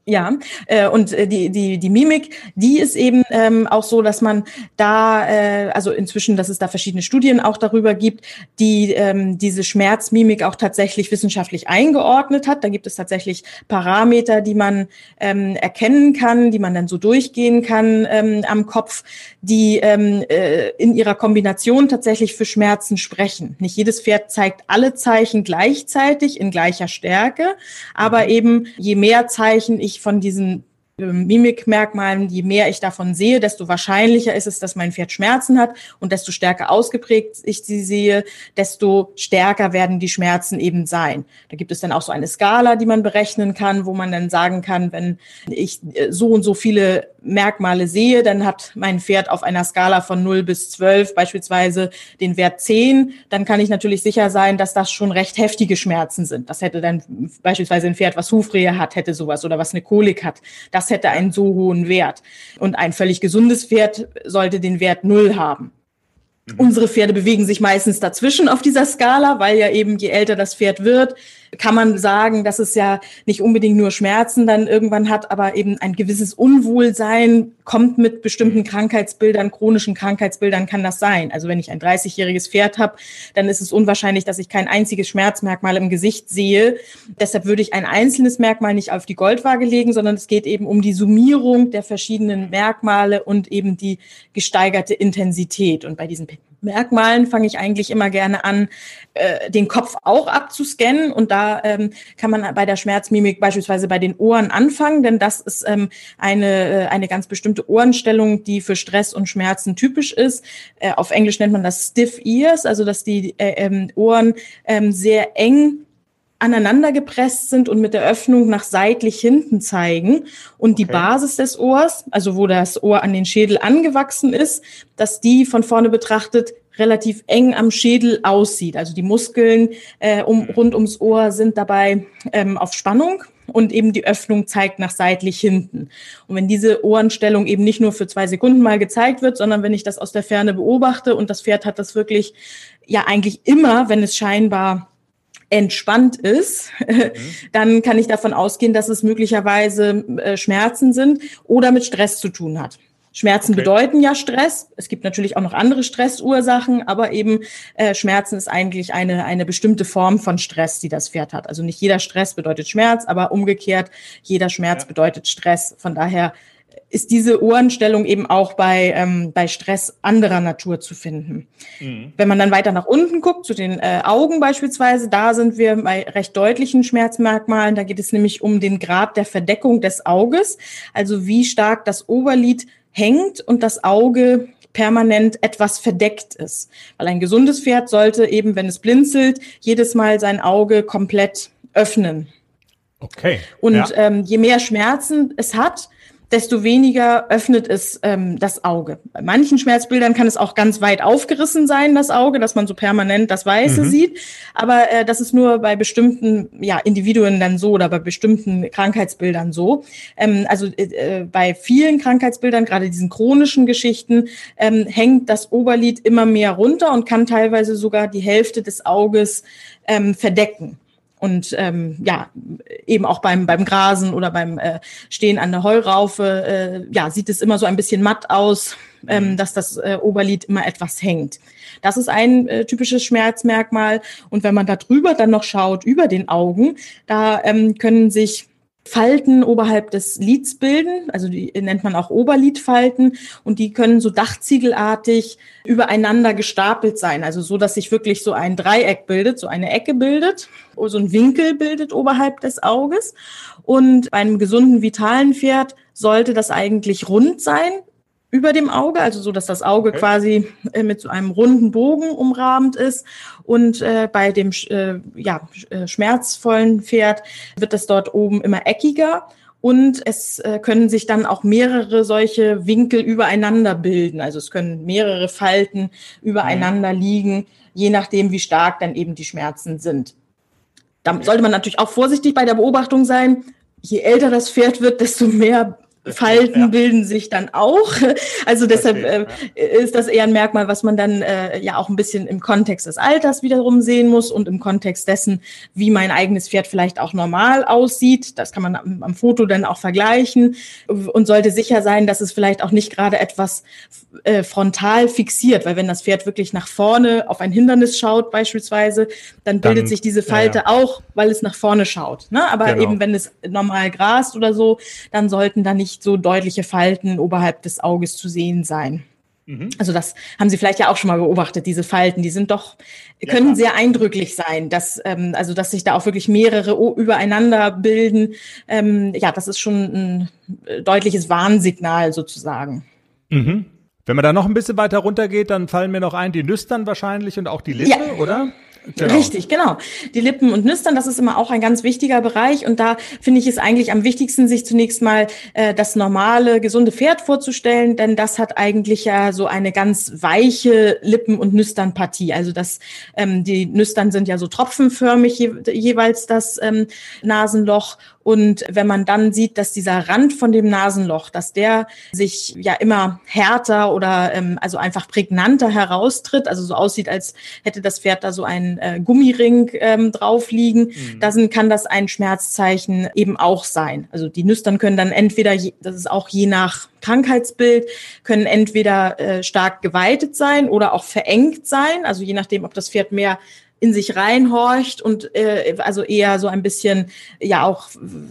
Ja, äh, und äh, die die die Mimik, die ist eben ähm, auch so, dass man da, äh, also inzwischen, dass es da verschiedene Studien auch darüber gibt, die ähm, diese Schmerzmimik auch tatsächlich wissenschaftlich eingeordnet hat. Da gibt es tatsächlich Parameter, die man ähm, erkennen kann, die man dann so durchgehen kann ähm, am Kopf, die ähm, äh, in ihrer Kombination tatsächlich für Schmerzen sprechen. Nicht jedes Pferd zeigt alle Zeichen gleichzeitig in gleicher Stärke, aber eben je mehr Zeichen ich von diesen Mimikmerkmalen, je mehr ich davon sehe, desto wahrscheinlicher ist es, dass mein Pferd Schmerzen hat und desto stärker ausgeprägt ich sie sehe, desto stärker werden die Schmerzen eben sein. Da gibt es dann auch so eine Skala, die man berechnen kann, wo man dann sagen kann, wenn ich so und so viele Merkmale sehe, dann hat mein Pferd auf einer Skala von null bis zwölf beispielsweise den Wert zehn, dann kann ich natürlich sicher sein, dass das schon recht heftige Schmerzen sind. Das hätte dann beispielsweise ein Pferd, was Hufrehe hat, hätte sowas oder was eine Kolik hat. Das hätte einen so hohen Wert. Und ein völlig gesundes Pferd sollte den Wert null haben. Mhm. Unsere Pferde bewegen sich meistens dazwischen auf dieser Skala, weil ja eben je älter das Pferd wird, kann man sagen, dass es ja nicht unbedingt nur Schmerzen dann irgendwann hat, aber eben ein gewisses Unwohlsein kommt mit bestimmten Krankheitsbildern, chronischen Krankheitsbildern kann das sein. Also wenn ich ein dreißigjähriges Pferd habe, dann ist es unwahrscheinlich, dass ich kein einziges Schmerzmerkmal im Gesicht sehe. Deshalb würde ich ein einzelnes Merkmal nicht auf die Goldwaage legen, sondern es geht eben um die Summierung der verschiedenen Merkmale und eben die gesteigerte Intensität. Und bei diesen Merkmalen fange ich eigentlich immer gerne an, äh, den Kopf auch abzuscannen. Und da ähm, kann man bei der Schmerzmimik beispielsweise bei den Ohren anfangen, denn das ist ähm, eine, äh, eine ganz bestimmte Ohrenstellung, die für Stress und Schmerzen typisch ist. Äh, auf Englisch nennt man das Stiff Ears, also dass die äh, ähm, Ohren ähm, sehr eng aneinander gepresst sind und mit der Öffnung nach seitlich hinten zeigen. Und die okay. Basis des Ohrs, also wo das Ohr an den Schädel angewachsen ist, dass die von vorne betrachtet relativ eng am Schädel aussieht. Also die Muskeln äh, um, rund ums Ohr sind dabei ähm, auf Spannung und eben die Öffnung zeigt nach seitlich hinten. Und wenn diese Ohrenstellung eben nicht nur für zwei Sekunden mal gezeigt wird, sondern wenn ich das aus der Ferne beobachte und das Pferd hat das wirklich ja eigentlich immer, wenn es scheinbar entspannt ist, mhm. dann kann ich davon ausgehen, dass es möglicherweise äh, Schmerzen sind oder mit Stress zu tun hat. Schmerzen okay. bedeuten ja Stress. Es gibt natürlich auch noch andere Stressursachen, aber eben äh, Schmerzen ist eigentlich eine eine bestimmte Form von Stress, die das Pferd hat. Also nicht jeder Stress bedeutet Schmerz, aber umgekehrt, jeder Schmerz ja. bedeutet Stress. Von daher ist diese Ohrenstellung eben auch bei ähm, bei Stress anderer Natur zu finden. Mhm. Wenn man dann weiter nach unten guckt, zu den äh, Augen beispielsweise, da sind wir bei recht deutlichen Schmerzmerkmalen. Da geht es nämlich um den Grad der Verdeckung des Auges, also wie stark das Oberlid hängt und das Auge permanent etwas verdeckt ist. Weil ein gesundes Pferd sollte eben, wenn es blinzelt, jedes Mal sein Auge komplett öffnen. Okay. Und ja. ähm, je mehr Schmerzen es hat, desto weniger öffnet es ähm, das Auge. Bei manchen Schmerzbildern kann es auch ganz weit aufgerissen sein, das Auge, dass man so permanent das Weiße mhm. sieht. Aber äh, das ist nur bei bestimmten ja, Individuen dann so oder bei bestimmten Krankheitsbildern so. Ähm, also äh, bei vielen Krankheitsbildern, gerade diesen chronischen Geschichten, ähm, hängt das Oberlid immer mehr runter und kann teilweise sogar die Hälfte des Auges ähm, verdecken. Und ähm, ja, eben auch beim beim Grasen oder beim äh, Stehen an der Heuraufe, äh, ja, sieht es immer so ein bisschen matt aus, ähm, dass das äh, Oberlid immer etwas hängt. Das ist ein äh, typisches Schmerzmerkmal. Und wenn man da drüber dann noch schaut, über den Augen, da ähm, können sich Falten oberhalb des Lids bilden, also die nennt man auch Oberlidfalten, und die können so dachziegelartig übereinander gestapelt sein, also so, dass sich wirklich so ein Dreieck bildet, so eine Ecke bildet, so ein Winkel bildet oberhalb des Auges. Und bei einem gesunden, vitalen Pferd sollte das eigentlich rund sein über dem Auge, also so, dass das Auge okay. quasi äh, mit so einem runden Bogen umrahmt ist. Und äh, bei dem äh, ja, äh, schmerzvollen Pferd wird das dort oben immer eckiger. Und es äh, können sich dann auch mehrere solche Winkel übereinander bilden. Also es können mehrere Falten übereinander mhm. liegen, je nachdem, wie stark dann eben die Schmerzen sind. Da sollte man natürlich auch vorsichtig bei der Beobachtung sein. Je älter das Pferd wird, desto mehr Falten ja. bilden sich dann auch. Also deshalb Verstehe, äh, ist das eher ein Merkmal, was man dann äh, ja auch ein bisschen im Kontext des Alters wiederum sehen muss und im Kontext dessen, wie mein eigenes Pferd vielleicht auch normal aussieht. Das kann man am, am Foto dann auch vergleichen und sollte sicher sein, dass es vielleicht auch nicht gerade etwas äh, frontal fixiert, weil wenn das Pferd wirklich nach vorne auf ein Hindernis schaut beispielsweise, dann bildet Dann, sich diese Falte ja, ja. auch, weil es nach vorne schaut. Ne? Aber Genau. eben, wenn es normal grast oder so, dann sollten da nicht so deutliche Falten oberhalb des Auges zu sehen sein. Mhm. Also das haben Sie vielleicht ja auch schon mal beobachtet, diese Falten, die sind doch, Ja, können klar. sehr eindrücklich sein, dass, ähm, also dass sich da auch wirklich mehrere o- übereinander bilden. Ähm, ja, das ist schon ein äh, deutliches Warnsignal sozusagen. Mhm. Wenn man da noch ein bisschen weiter runter geht, dann fallen mir noch ein, die Nüstern wahrscheinlich und auch die Lippe, Ja. oder? Genau. Richtig, genau. Die Lippen und Nüstern, das ist immer auch ein ganz wichtiger Bereich. Und da finde ich es eigentlich am wichtigsten, sich zunächst mal äh, das normale, gesunde Pferd vorzustellen, denn das hat eigentlich ja so eine ganz weiche Lippen- und Nüsternpartie. Also das, ähm, die Nüstern sind ja so tropfenförmig je, jeweils das ähm, Nasenloch. Und wenn man dann sieht, dass dieser Rand von dem Nasenloch, dass der sich ja immer härter oder ähm, also einfach prägnanter heraustritt, also so aussieht, als hätte das Pferd da so einen äh, Gummiring ähm, drauf liegen, mhm. dann kann das ein Schmerzzeichen eben auch sein. Also die Nüstern können dann entweder, je, das ist auch je nach Krankheitsbild, können entweder äh, stark geweitet sein oder auch verengt sein, also je nachdem, ob das Pferd mehr in sich reinhorcht und äh, also eher so ein bisschen ja auch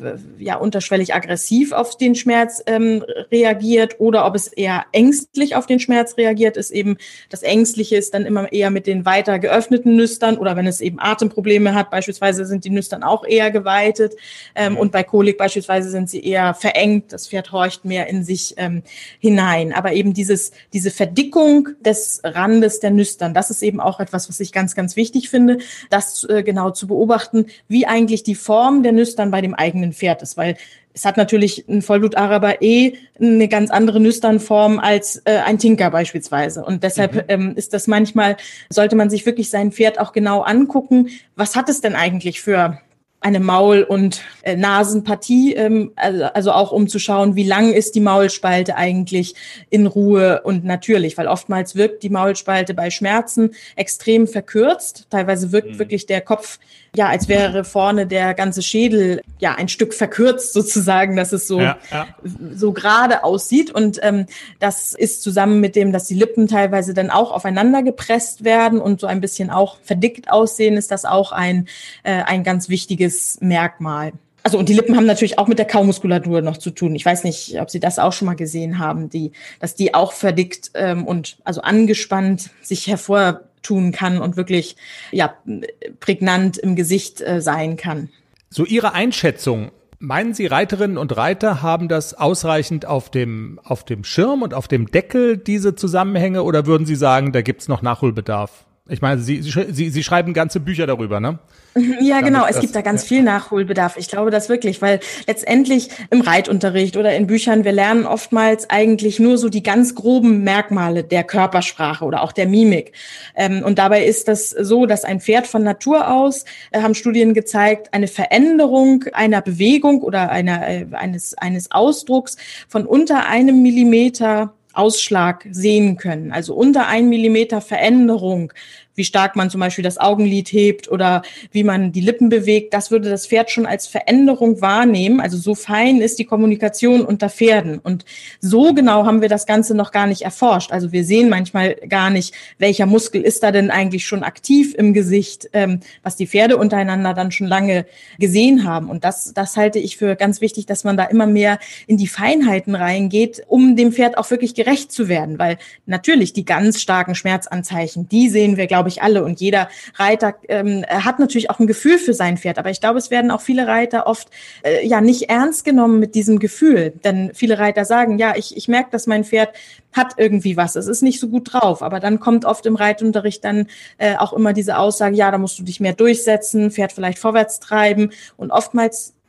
ja unterschwellig aggressiv auf den Schmerz ähm, reagiert oder ob es eher ängstlich auf den Schmerz reagiert, ist eben das Ängstliche ist dann immer eher mit den weiter geöffneten Nüstern oder wenn es eben Atemprobleme hat, beispielsweise sind die Nüstern auch eher geweitet ähm, mhm. und bei Kolik beispielsweise sind sie eher verengt, das Pferd horcht mehr in sich ähm, hinein, aber eben dieses diese Verdickung des Randes der Nüstern, das ist eben auch etwas, was ich ganz, ganz wichtig finde, finde, das äh, genau zu beobachten, wie eigentlich die Form der Nüstern bei dem eigenen Pferd ist, weil es hat natürlich ein Vollblut-Araber eh eine ganz andere Nüsternform als äh, ein Tinker beispielsweise. Und deshalb mhm. ähm, ist das manchmal, sollte man sich wirklich sein Pferd auch genau angucken, was hat es denn eigentlich für eine Maul- und äh, Nasenpartie, ähm, also, also auch um zu schauen, wie lang ist die Maulspalte eigentlich in Ruhe und natürlich, weil oftmals wirkt die Maulspalte bei Schmerzen extrem verkürzt. Teilweise wirkt mhm. wirklich der Kopf, ja, als wäre vorne der ganze Schädel ja ein Stück verkürzt sozusagen, dass es so ja, ja. so gerade aussieht und ähm, das ist zusammen mit dem, dass die Lippen teilweise dann auch aufeinander gepresst werden und so ein bisschen auch verdickt aussehen, ist das auch ein äh, ein ganz wichtiges Merkmal. Also und die Lippen haben natürlich auch mit der Kaumuskulatur noch zu tun. Ich weiß nicht, ob Sie das auch schon mal gesehen haben, die, dass die auch verdickt ähm, und also angespannt sich hervortun kann und wirklich ja prägnant im Gesicht äh, sein kann. So Ihre Einschätzung. Meinen Sie, Reiterinnen und Reiter haben das ausreichend auf dem, auf dem Schirm und auf dem Deckel, diese Zusammenhänge, oder würden Sie sagen, da gibt's noch Nachholbedarf? Ich meine, Sie, Sie, Sie schreiben ganze Bücher darüber, ne? Ja, Damit genau. Es das, gibt da ganz ja. viel Nachholbedarf. Ich glaube das wirklich, weil letztendlich im Reitunterricht oder in Büchern, wir lernen oftmals eigentlich nur so die ganz groben Merkmale der Körpersprache oder auch der Mimik. Und dabei ist das so, dass ein Pferd von Natur aus, haben Studien gezeigt, eine Veränderung einer Bewegung oder einer, eines, eines Ausdrucks von unter einem Millimeter Ausschlag sehen können. Also unter ein Millimeter Veränderung, wie stark man zum Beispiel das Augenlid hebt oder wie man die Lippen bewegt, das würde das Pferd schon als Veränderung wahrnehmen. Also so fein ist die Kommunikation unter Pferden. Und so genau haben wir das Ganze noch gar nicht erforscht. Also wir sehen manchmal gar nicht, welcher Muskel ist da denn eigentlich schon aktiv im Gesicht, ähm, was die Pferde untereinander dann schon lange gesehen haben. Und das, das halte ich für ganz wichtig, dass man da immer mehr in die Feinheiten reingeht, um dem Pferd auch wirklich gerecht zu werden. Weil natürlich die ganz starken Schmerzanzeichen, die sehen wir, glaube ich, alle. Und jeder Reiter ähm, hat natürlich auch ein Gefühl für sein Pferd. Aber ich glaube, es werden auch viele Reiter oft äh, ja nicht ernst genommen mit diesem Gefühl. Denn viele Reiter sagen, ja, ich, ich merke, dass mein Pferd hat irgendwie was. Es ist nicht so gut drauf. Aber dann kommt oft im Reitunterricht dann äh, auch immer diese Aussage, ja, da musst du dich mehr durchsetzen, Pferd vielleicht vorwärts treiben. Und oftmals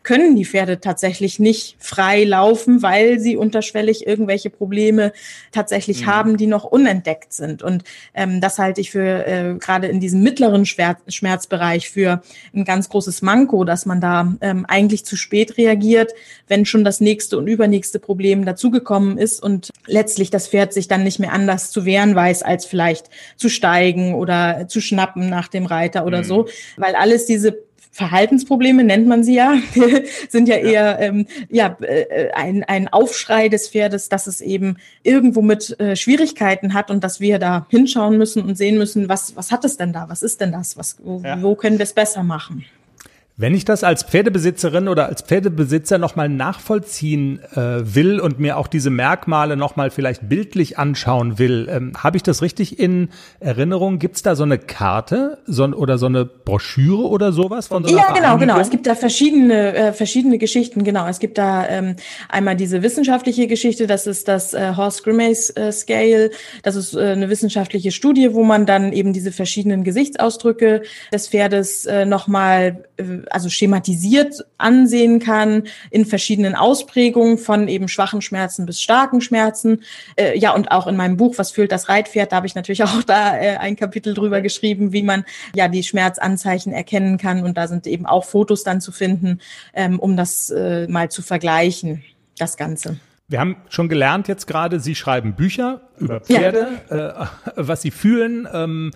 können die Pferde tatsächlich nicht frei laufen, weil sie unterschwellig irgendwelche Probleme tatsächlich mhm. haben, die noch unentdeckt sind. Und ähm, das halte ich für äh, gerade in diesem mittleren Schmerz, Schmerzbereich für ein ganz großes Manko, dass man da ähm, eigentlich zu spät reagiert, wenn schon das nächste und übernächste Problem dazugekommen ist und letztlich das Pferd sich dann nicht mehr anders zu wehren weiß, als vielleicht zu steigen oder zu schnappen nach dem Reiter oder mhm. so, weil alles diese Verhaltensprobleme, nennt man sie ja, sind ja, ja. eher ähm, ja, äh, ein, ein Aufschrei des Pferdes, dass es eben irgendwo mit äh, Schwierigkeiten hat und dass wir da hinschauen müssen und sehen müssen, was, was hat es denn da, was ist denn das, was, wo, ja. wo können wir es besser machen. Wenn ich das als Pferdebesitzerin oder als Pferdebesitzer nochmal nachvollziehen äh, will und mir auch diese Merkmale nochmal vielleicht bildlich anschauen will, ähm, habe ich das richtig in Erinnerung? Gibt's da so eine Karte so, oder so eine Broschüre oder sowas von so einer Ja, genau, genau. Es gibt da verschiedene äh, verschiedene Geschichten, genau. Es gibt da ähm, einmal diese wissenschaftliche Geschichte, das ist das äh, Horse Grimace äh, Scale. Das ist äh, eine wissenschaftliche Studie, wo man dann eben diese verschiedenen Gesichtsausdrücke des Pferdes äh, nochmal äh, also schematisiert ansehen kann in verschiedenen Ausprägungen von eben schwachen Schmerzen bis starken Schmerzen. Äh, ja, und auch in meinem Buch, Was fühlt das Reitpferd, da habe ich natürlich auch da äh, ein Kapitel drüber geschrieben, wie man ja die Schmerzanzeichen erkennen kann. Und da sind eben auch Fotos dann zu finden, ähm, um das äh, mal zu vergleichen, das Ganze. Wir haben schon gelernt jetzt gerade, Sie schreiben Bücher über Pferde, ja. äh, was Sie fühlen. Ähm,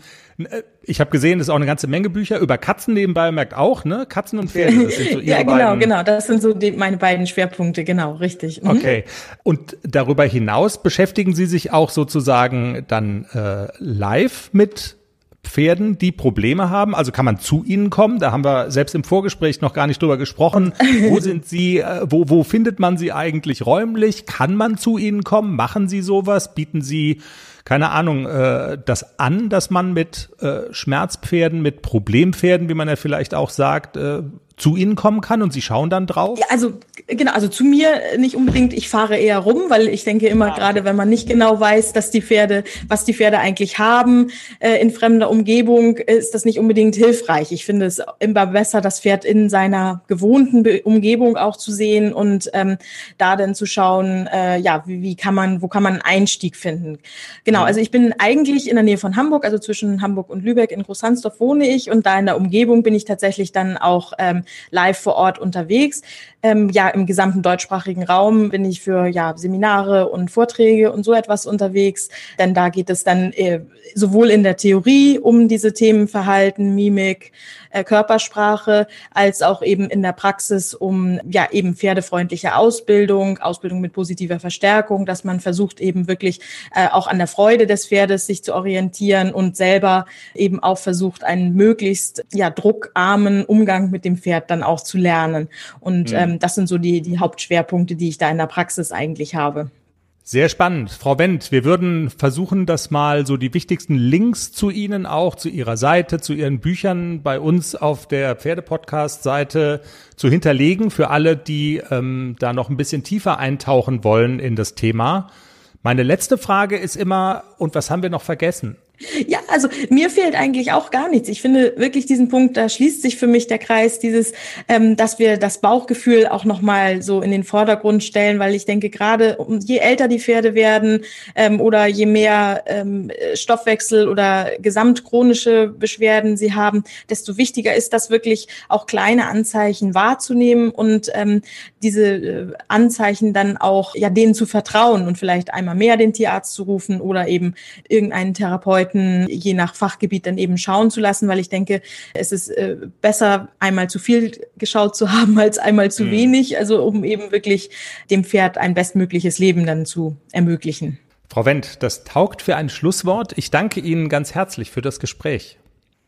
ich habe gesehen, es ist auch eine ganze Menge Bücher über Katzen nebenbei, merkt auch, ne? Katzen und Pferde, das sind so Ihre Ja, genau, beiden. genau. Das sind so die, meine beiden Schwerpunkte, genau, richtig. Mhm. Okay. Und darüber hinaus beschäftigen Sie sich auch sozusagen dann äh, live mit Pferden, die Probleme haben? Also kann man zu Ihnen kommen? Da haben wir selbst im Vorgespräch noch gar nicht drüber gesprochen. Wo sind Sie, wo, wo findet man Sie eigentlich räumlich? Kann man zu Ihnen kommen? Machen Sie sowas? Bieten Sie, keine Ahnung, äh, das an, dass man mit äh, Schmerzpferden, mit Problempferden, wie man ja vielleicht auch sagt, äh, zu Ihnen kommen kann und Sie schauen dann drauf? Ja, also genau, also zu mir nicht unbedingt, ich fahre eher rum, weil ich denke immer, ah, okay. gerade wenn man nicht genau weiß, dass die Pferde, was die Pferde eigentlich haben, äh, in fremder Umgebung, ist das nicht unbedingt hilfreich. Ich finde es immer besser, das Pferd in seiner gewohnten Be- Umgebung auch zu sehen und ähm, da dann zu schauen, äh, ja, wie, wie kann man, wo kann man einen Einstieg finden. Genau, also ich bin eigentlich in der Nähe von Hamburg, also zwischen Hamburg und Lübeck in Großhansdorf wohne ich und da in der Umgebung bin ich tatsächlich dann auch ähm, live vor Ort unterwegs. Ähm, ja, im gesamten deutschsprachigen Raum bin ich für ja Seminare und Vorträge und so etwas unterwegs, denn da geht es dann äh, sowohl in der Theorie um diese Themen Verhalten, Mimik, äh, Körpersprache, als auch eben in der Praxis um ja eben pferdefreundliche Ausbildung, Ausbildung mit positiver Verstärkung, dass man versucht eben wirklich äh, auch an der Freude des Pferdes sich zu orientieren und selber eben auch versucht, einen möglichst ja druckarmen Umgang mit dem Pferd dann auch zu lernen. Und mhm. ähm, das sind so die, die Hauptschwerpunkte, die ich da in der Praxis eigentlich habe. Sehr spannend. Frau Wendt, wir würden versuchen, das mal so die wichtigsten Links zu Ihnen auch, zu Ihrer Seite, zu Ihren Büchern bei uns auf der Pferdepodcast-Seite zu hinterlegen für alle, die ähm, da noch ein bisschen tiefer eintauchen wollen in das Thema. Meine letzte Frage ist immer, und was haben wir noch vergessen? Ja, also mir fehlt eigentlich auch gar nichts. Ich finde wirklich diesen Punkt, da schließt sich für mich der Kreis, dieses, ähm, dass wir das Bauchgefühl auch nochmal so in den Vordergrund stellen, weil ich denke, gerade je älter die Pferde werden ähm, oder je mehr ähm, Stoffwechsel oder gesamtchronische Beschwerden sie haben, desto wichtiger ist das wirklich auch kleine Anzeichen wahrzunehmen und ähm, diese äh, Anzeichen dann auch ja denen zu vertrauen und vielleicht einmal mehr den Tierarzt zu rufen oder eben irgendeinen Therapeuten je nach Fachgebiet dann eben schauen zu lassen, weil ich denke, es ist äh, besser, einmal zu viel geschaut zu haben, als einmal zu mhm. wenig, also um eben wirklich dem Pferd ein bestmögliches Leben dann zu ermöglichen. Frau Wendt, das taugt für ein Schlusswort. Ich danke Ihnen ganz herzlich für das Gespräch.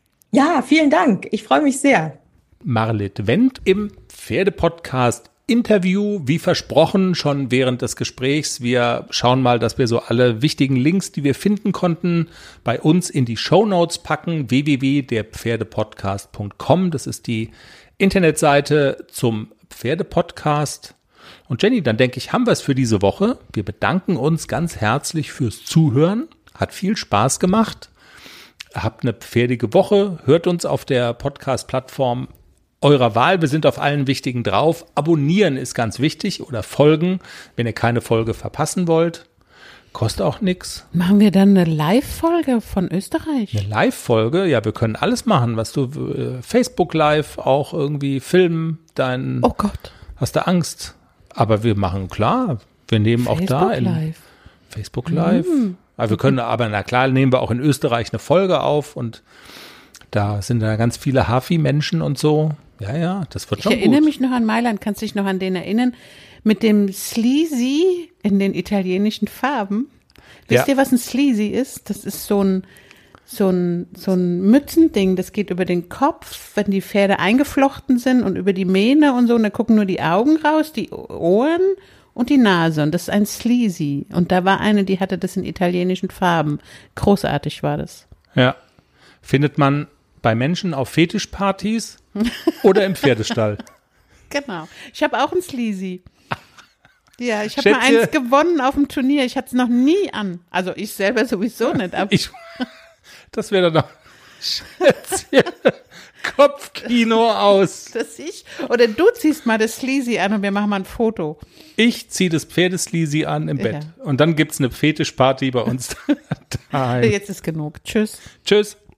Ja, vielen Dank. Ich freue mich sehr. Marlitt Wendt im Pferdepodcast Interview, wie versprochen, schon während des Gesprächs. Wir schauen mal, dass wir so alle wichtigen Links, die wir finden konnten, bei uns in die Shownotes packen. w w w punkt der pferdepodcast punkt com. Das ist die Internetseite zum Pferdepodcast. Und Jenny, dann denke ich, haben wir es für diese Woche. Wir bedanken uns ganz herzlich fürs Zuhören. Hat viel Spaß gemacht. Habt eine pferdige Woche. Hört uns auf der Podcast-Plattform eurer Wahl. Wir sind auf allen wichtigen drauf. Abonnieren ist ganz wichtig oder folgen, wenn ihr keine Folge verpassen wollt. Kostet auch nichts. Machen wir dann eine Live-Folge von Österreich? Eine Live-Folge? Ja, wir können alles machen, was du, äh, Facebook Live, auch irgendwie filmen, dein, oh Gott. Hast du Angst? Aber wir machen, klar, wir nehmen Facebook auch da in Live. Facebook Live. Mhm. Aber wir können, aber na klar, nehmen wir auch in Österreich eine Folge auf und da sind da ganz viele Hafi-Menschen und so. Ja, ja, das wird schon gut. Ich erinnere mich noch an Mailand, kannst du dich noch an den erinnern? Mit dem Sleazy in den italienischen Farben. Wisst Ja. ihr, was ein Sleazy ist? Das ist so ein, so ein, so ein Mützending, das geht über den Kopf, wenn die Pferde eingeflochten sind und über die Mähne und so, und da gucken nur die Augen raus, die Ohren und die Nase, und das ist ein Sleazy. Und da war eine, die hatte das in italienischen Farben. Großartig war das. Ja. Findet man bei Menschen auf Fetischpartys oder im Pferdestall? Genau. Ich habe auch ein Sleazy. Ja, ich habe mal Schätze- eins gewonnen auf dem Turnier. Ich hatte es noch nie an. Also ich selber sowieso nicht. Aber Ich, das wäre dann noch Schätzchen, Kopfkino aus. dass ich, oder du ziehst mal das Sleazy an und wir machen mal ein Foto. Ich ziehe das Pferdesleazy an im Bett. Und dann gibt's eine Fetischparty bei uns daheim. Jetzt ist genug. Tschüss. Tschüss.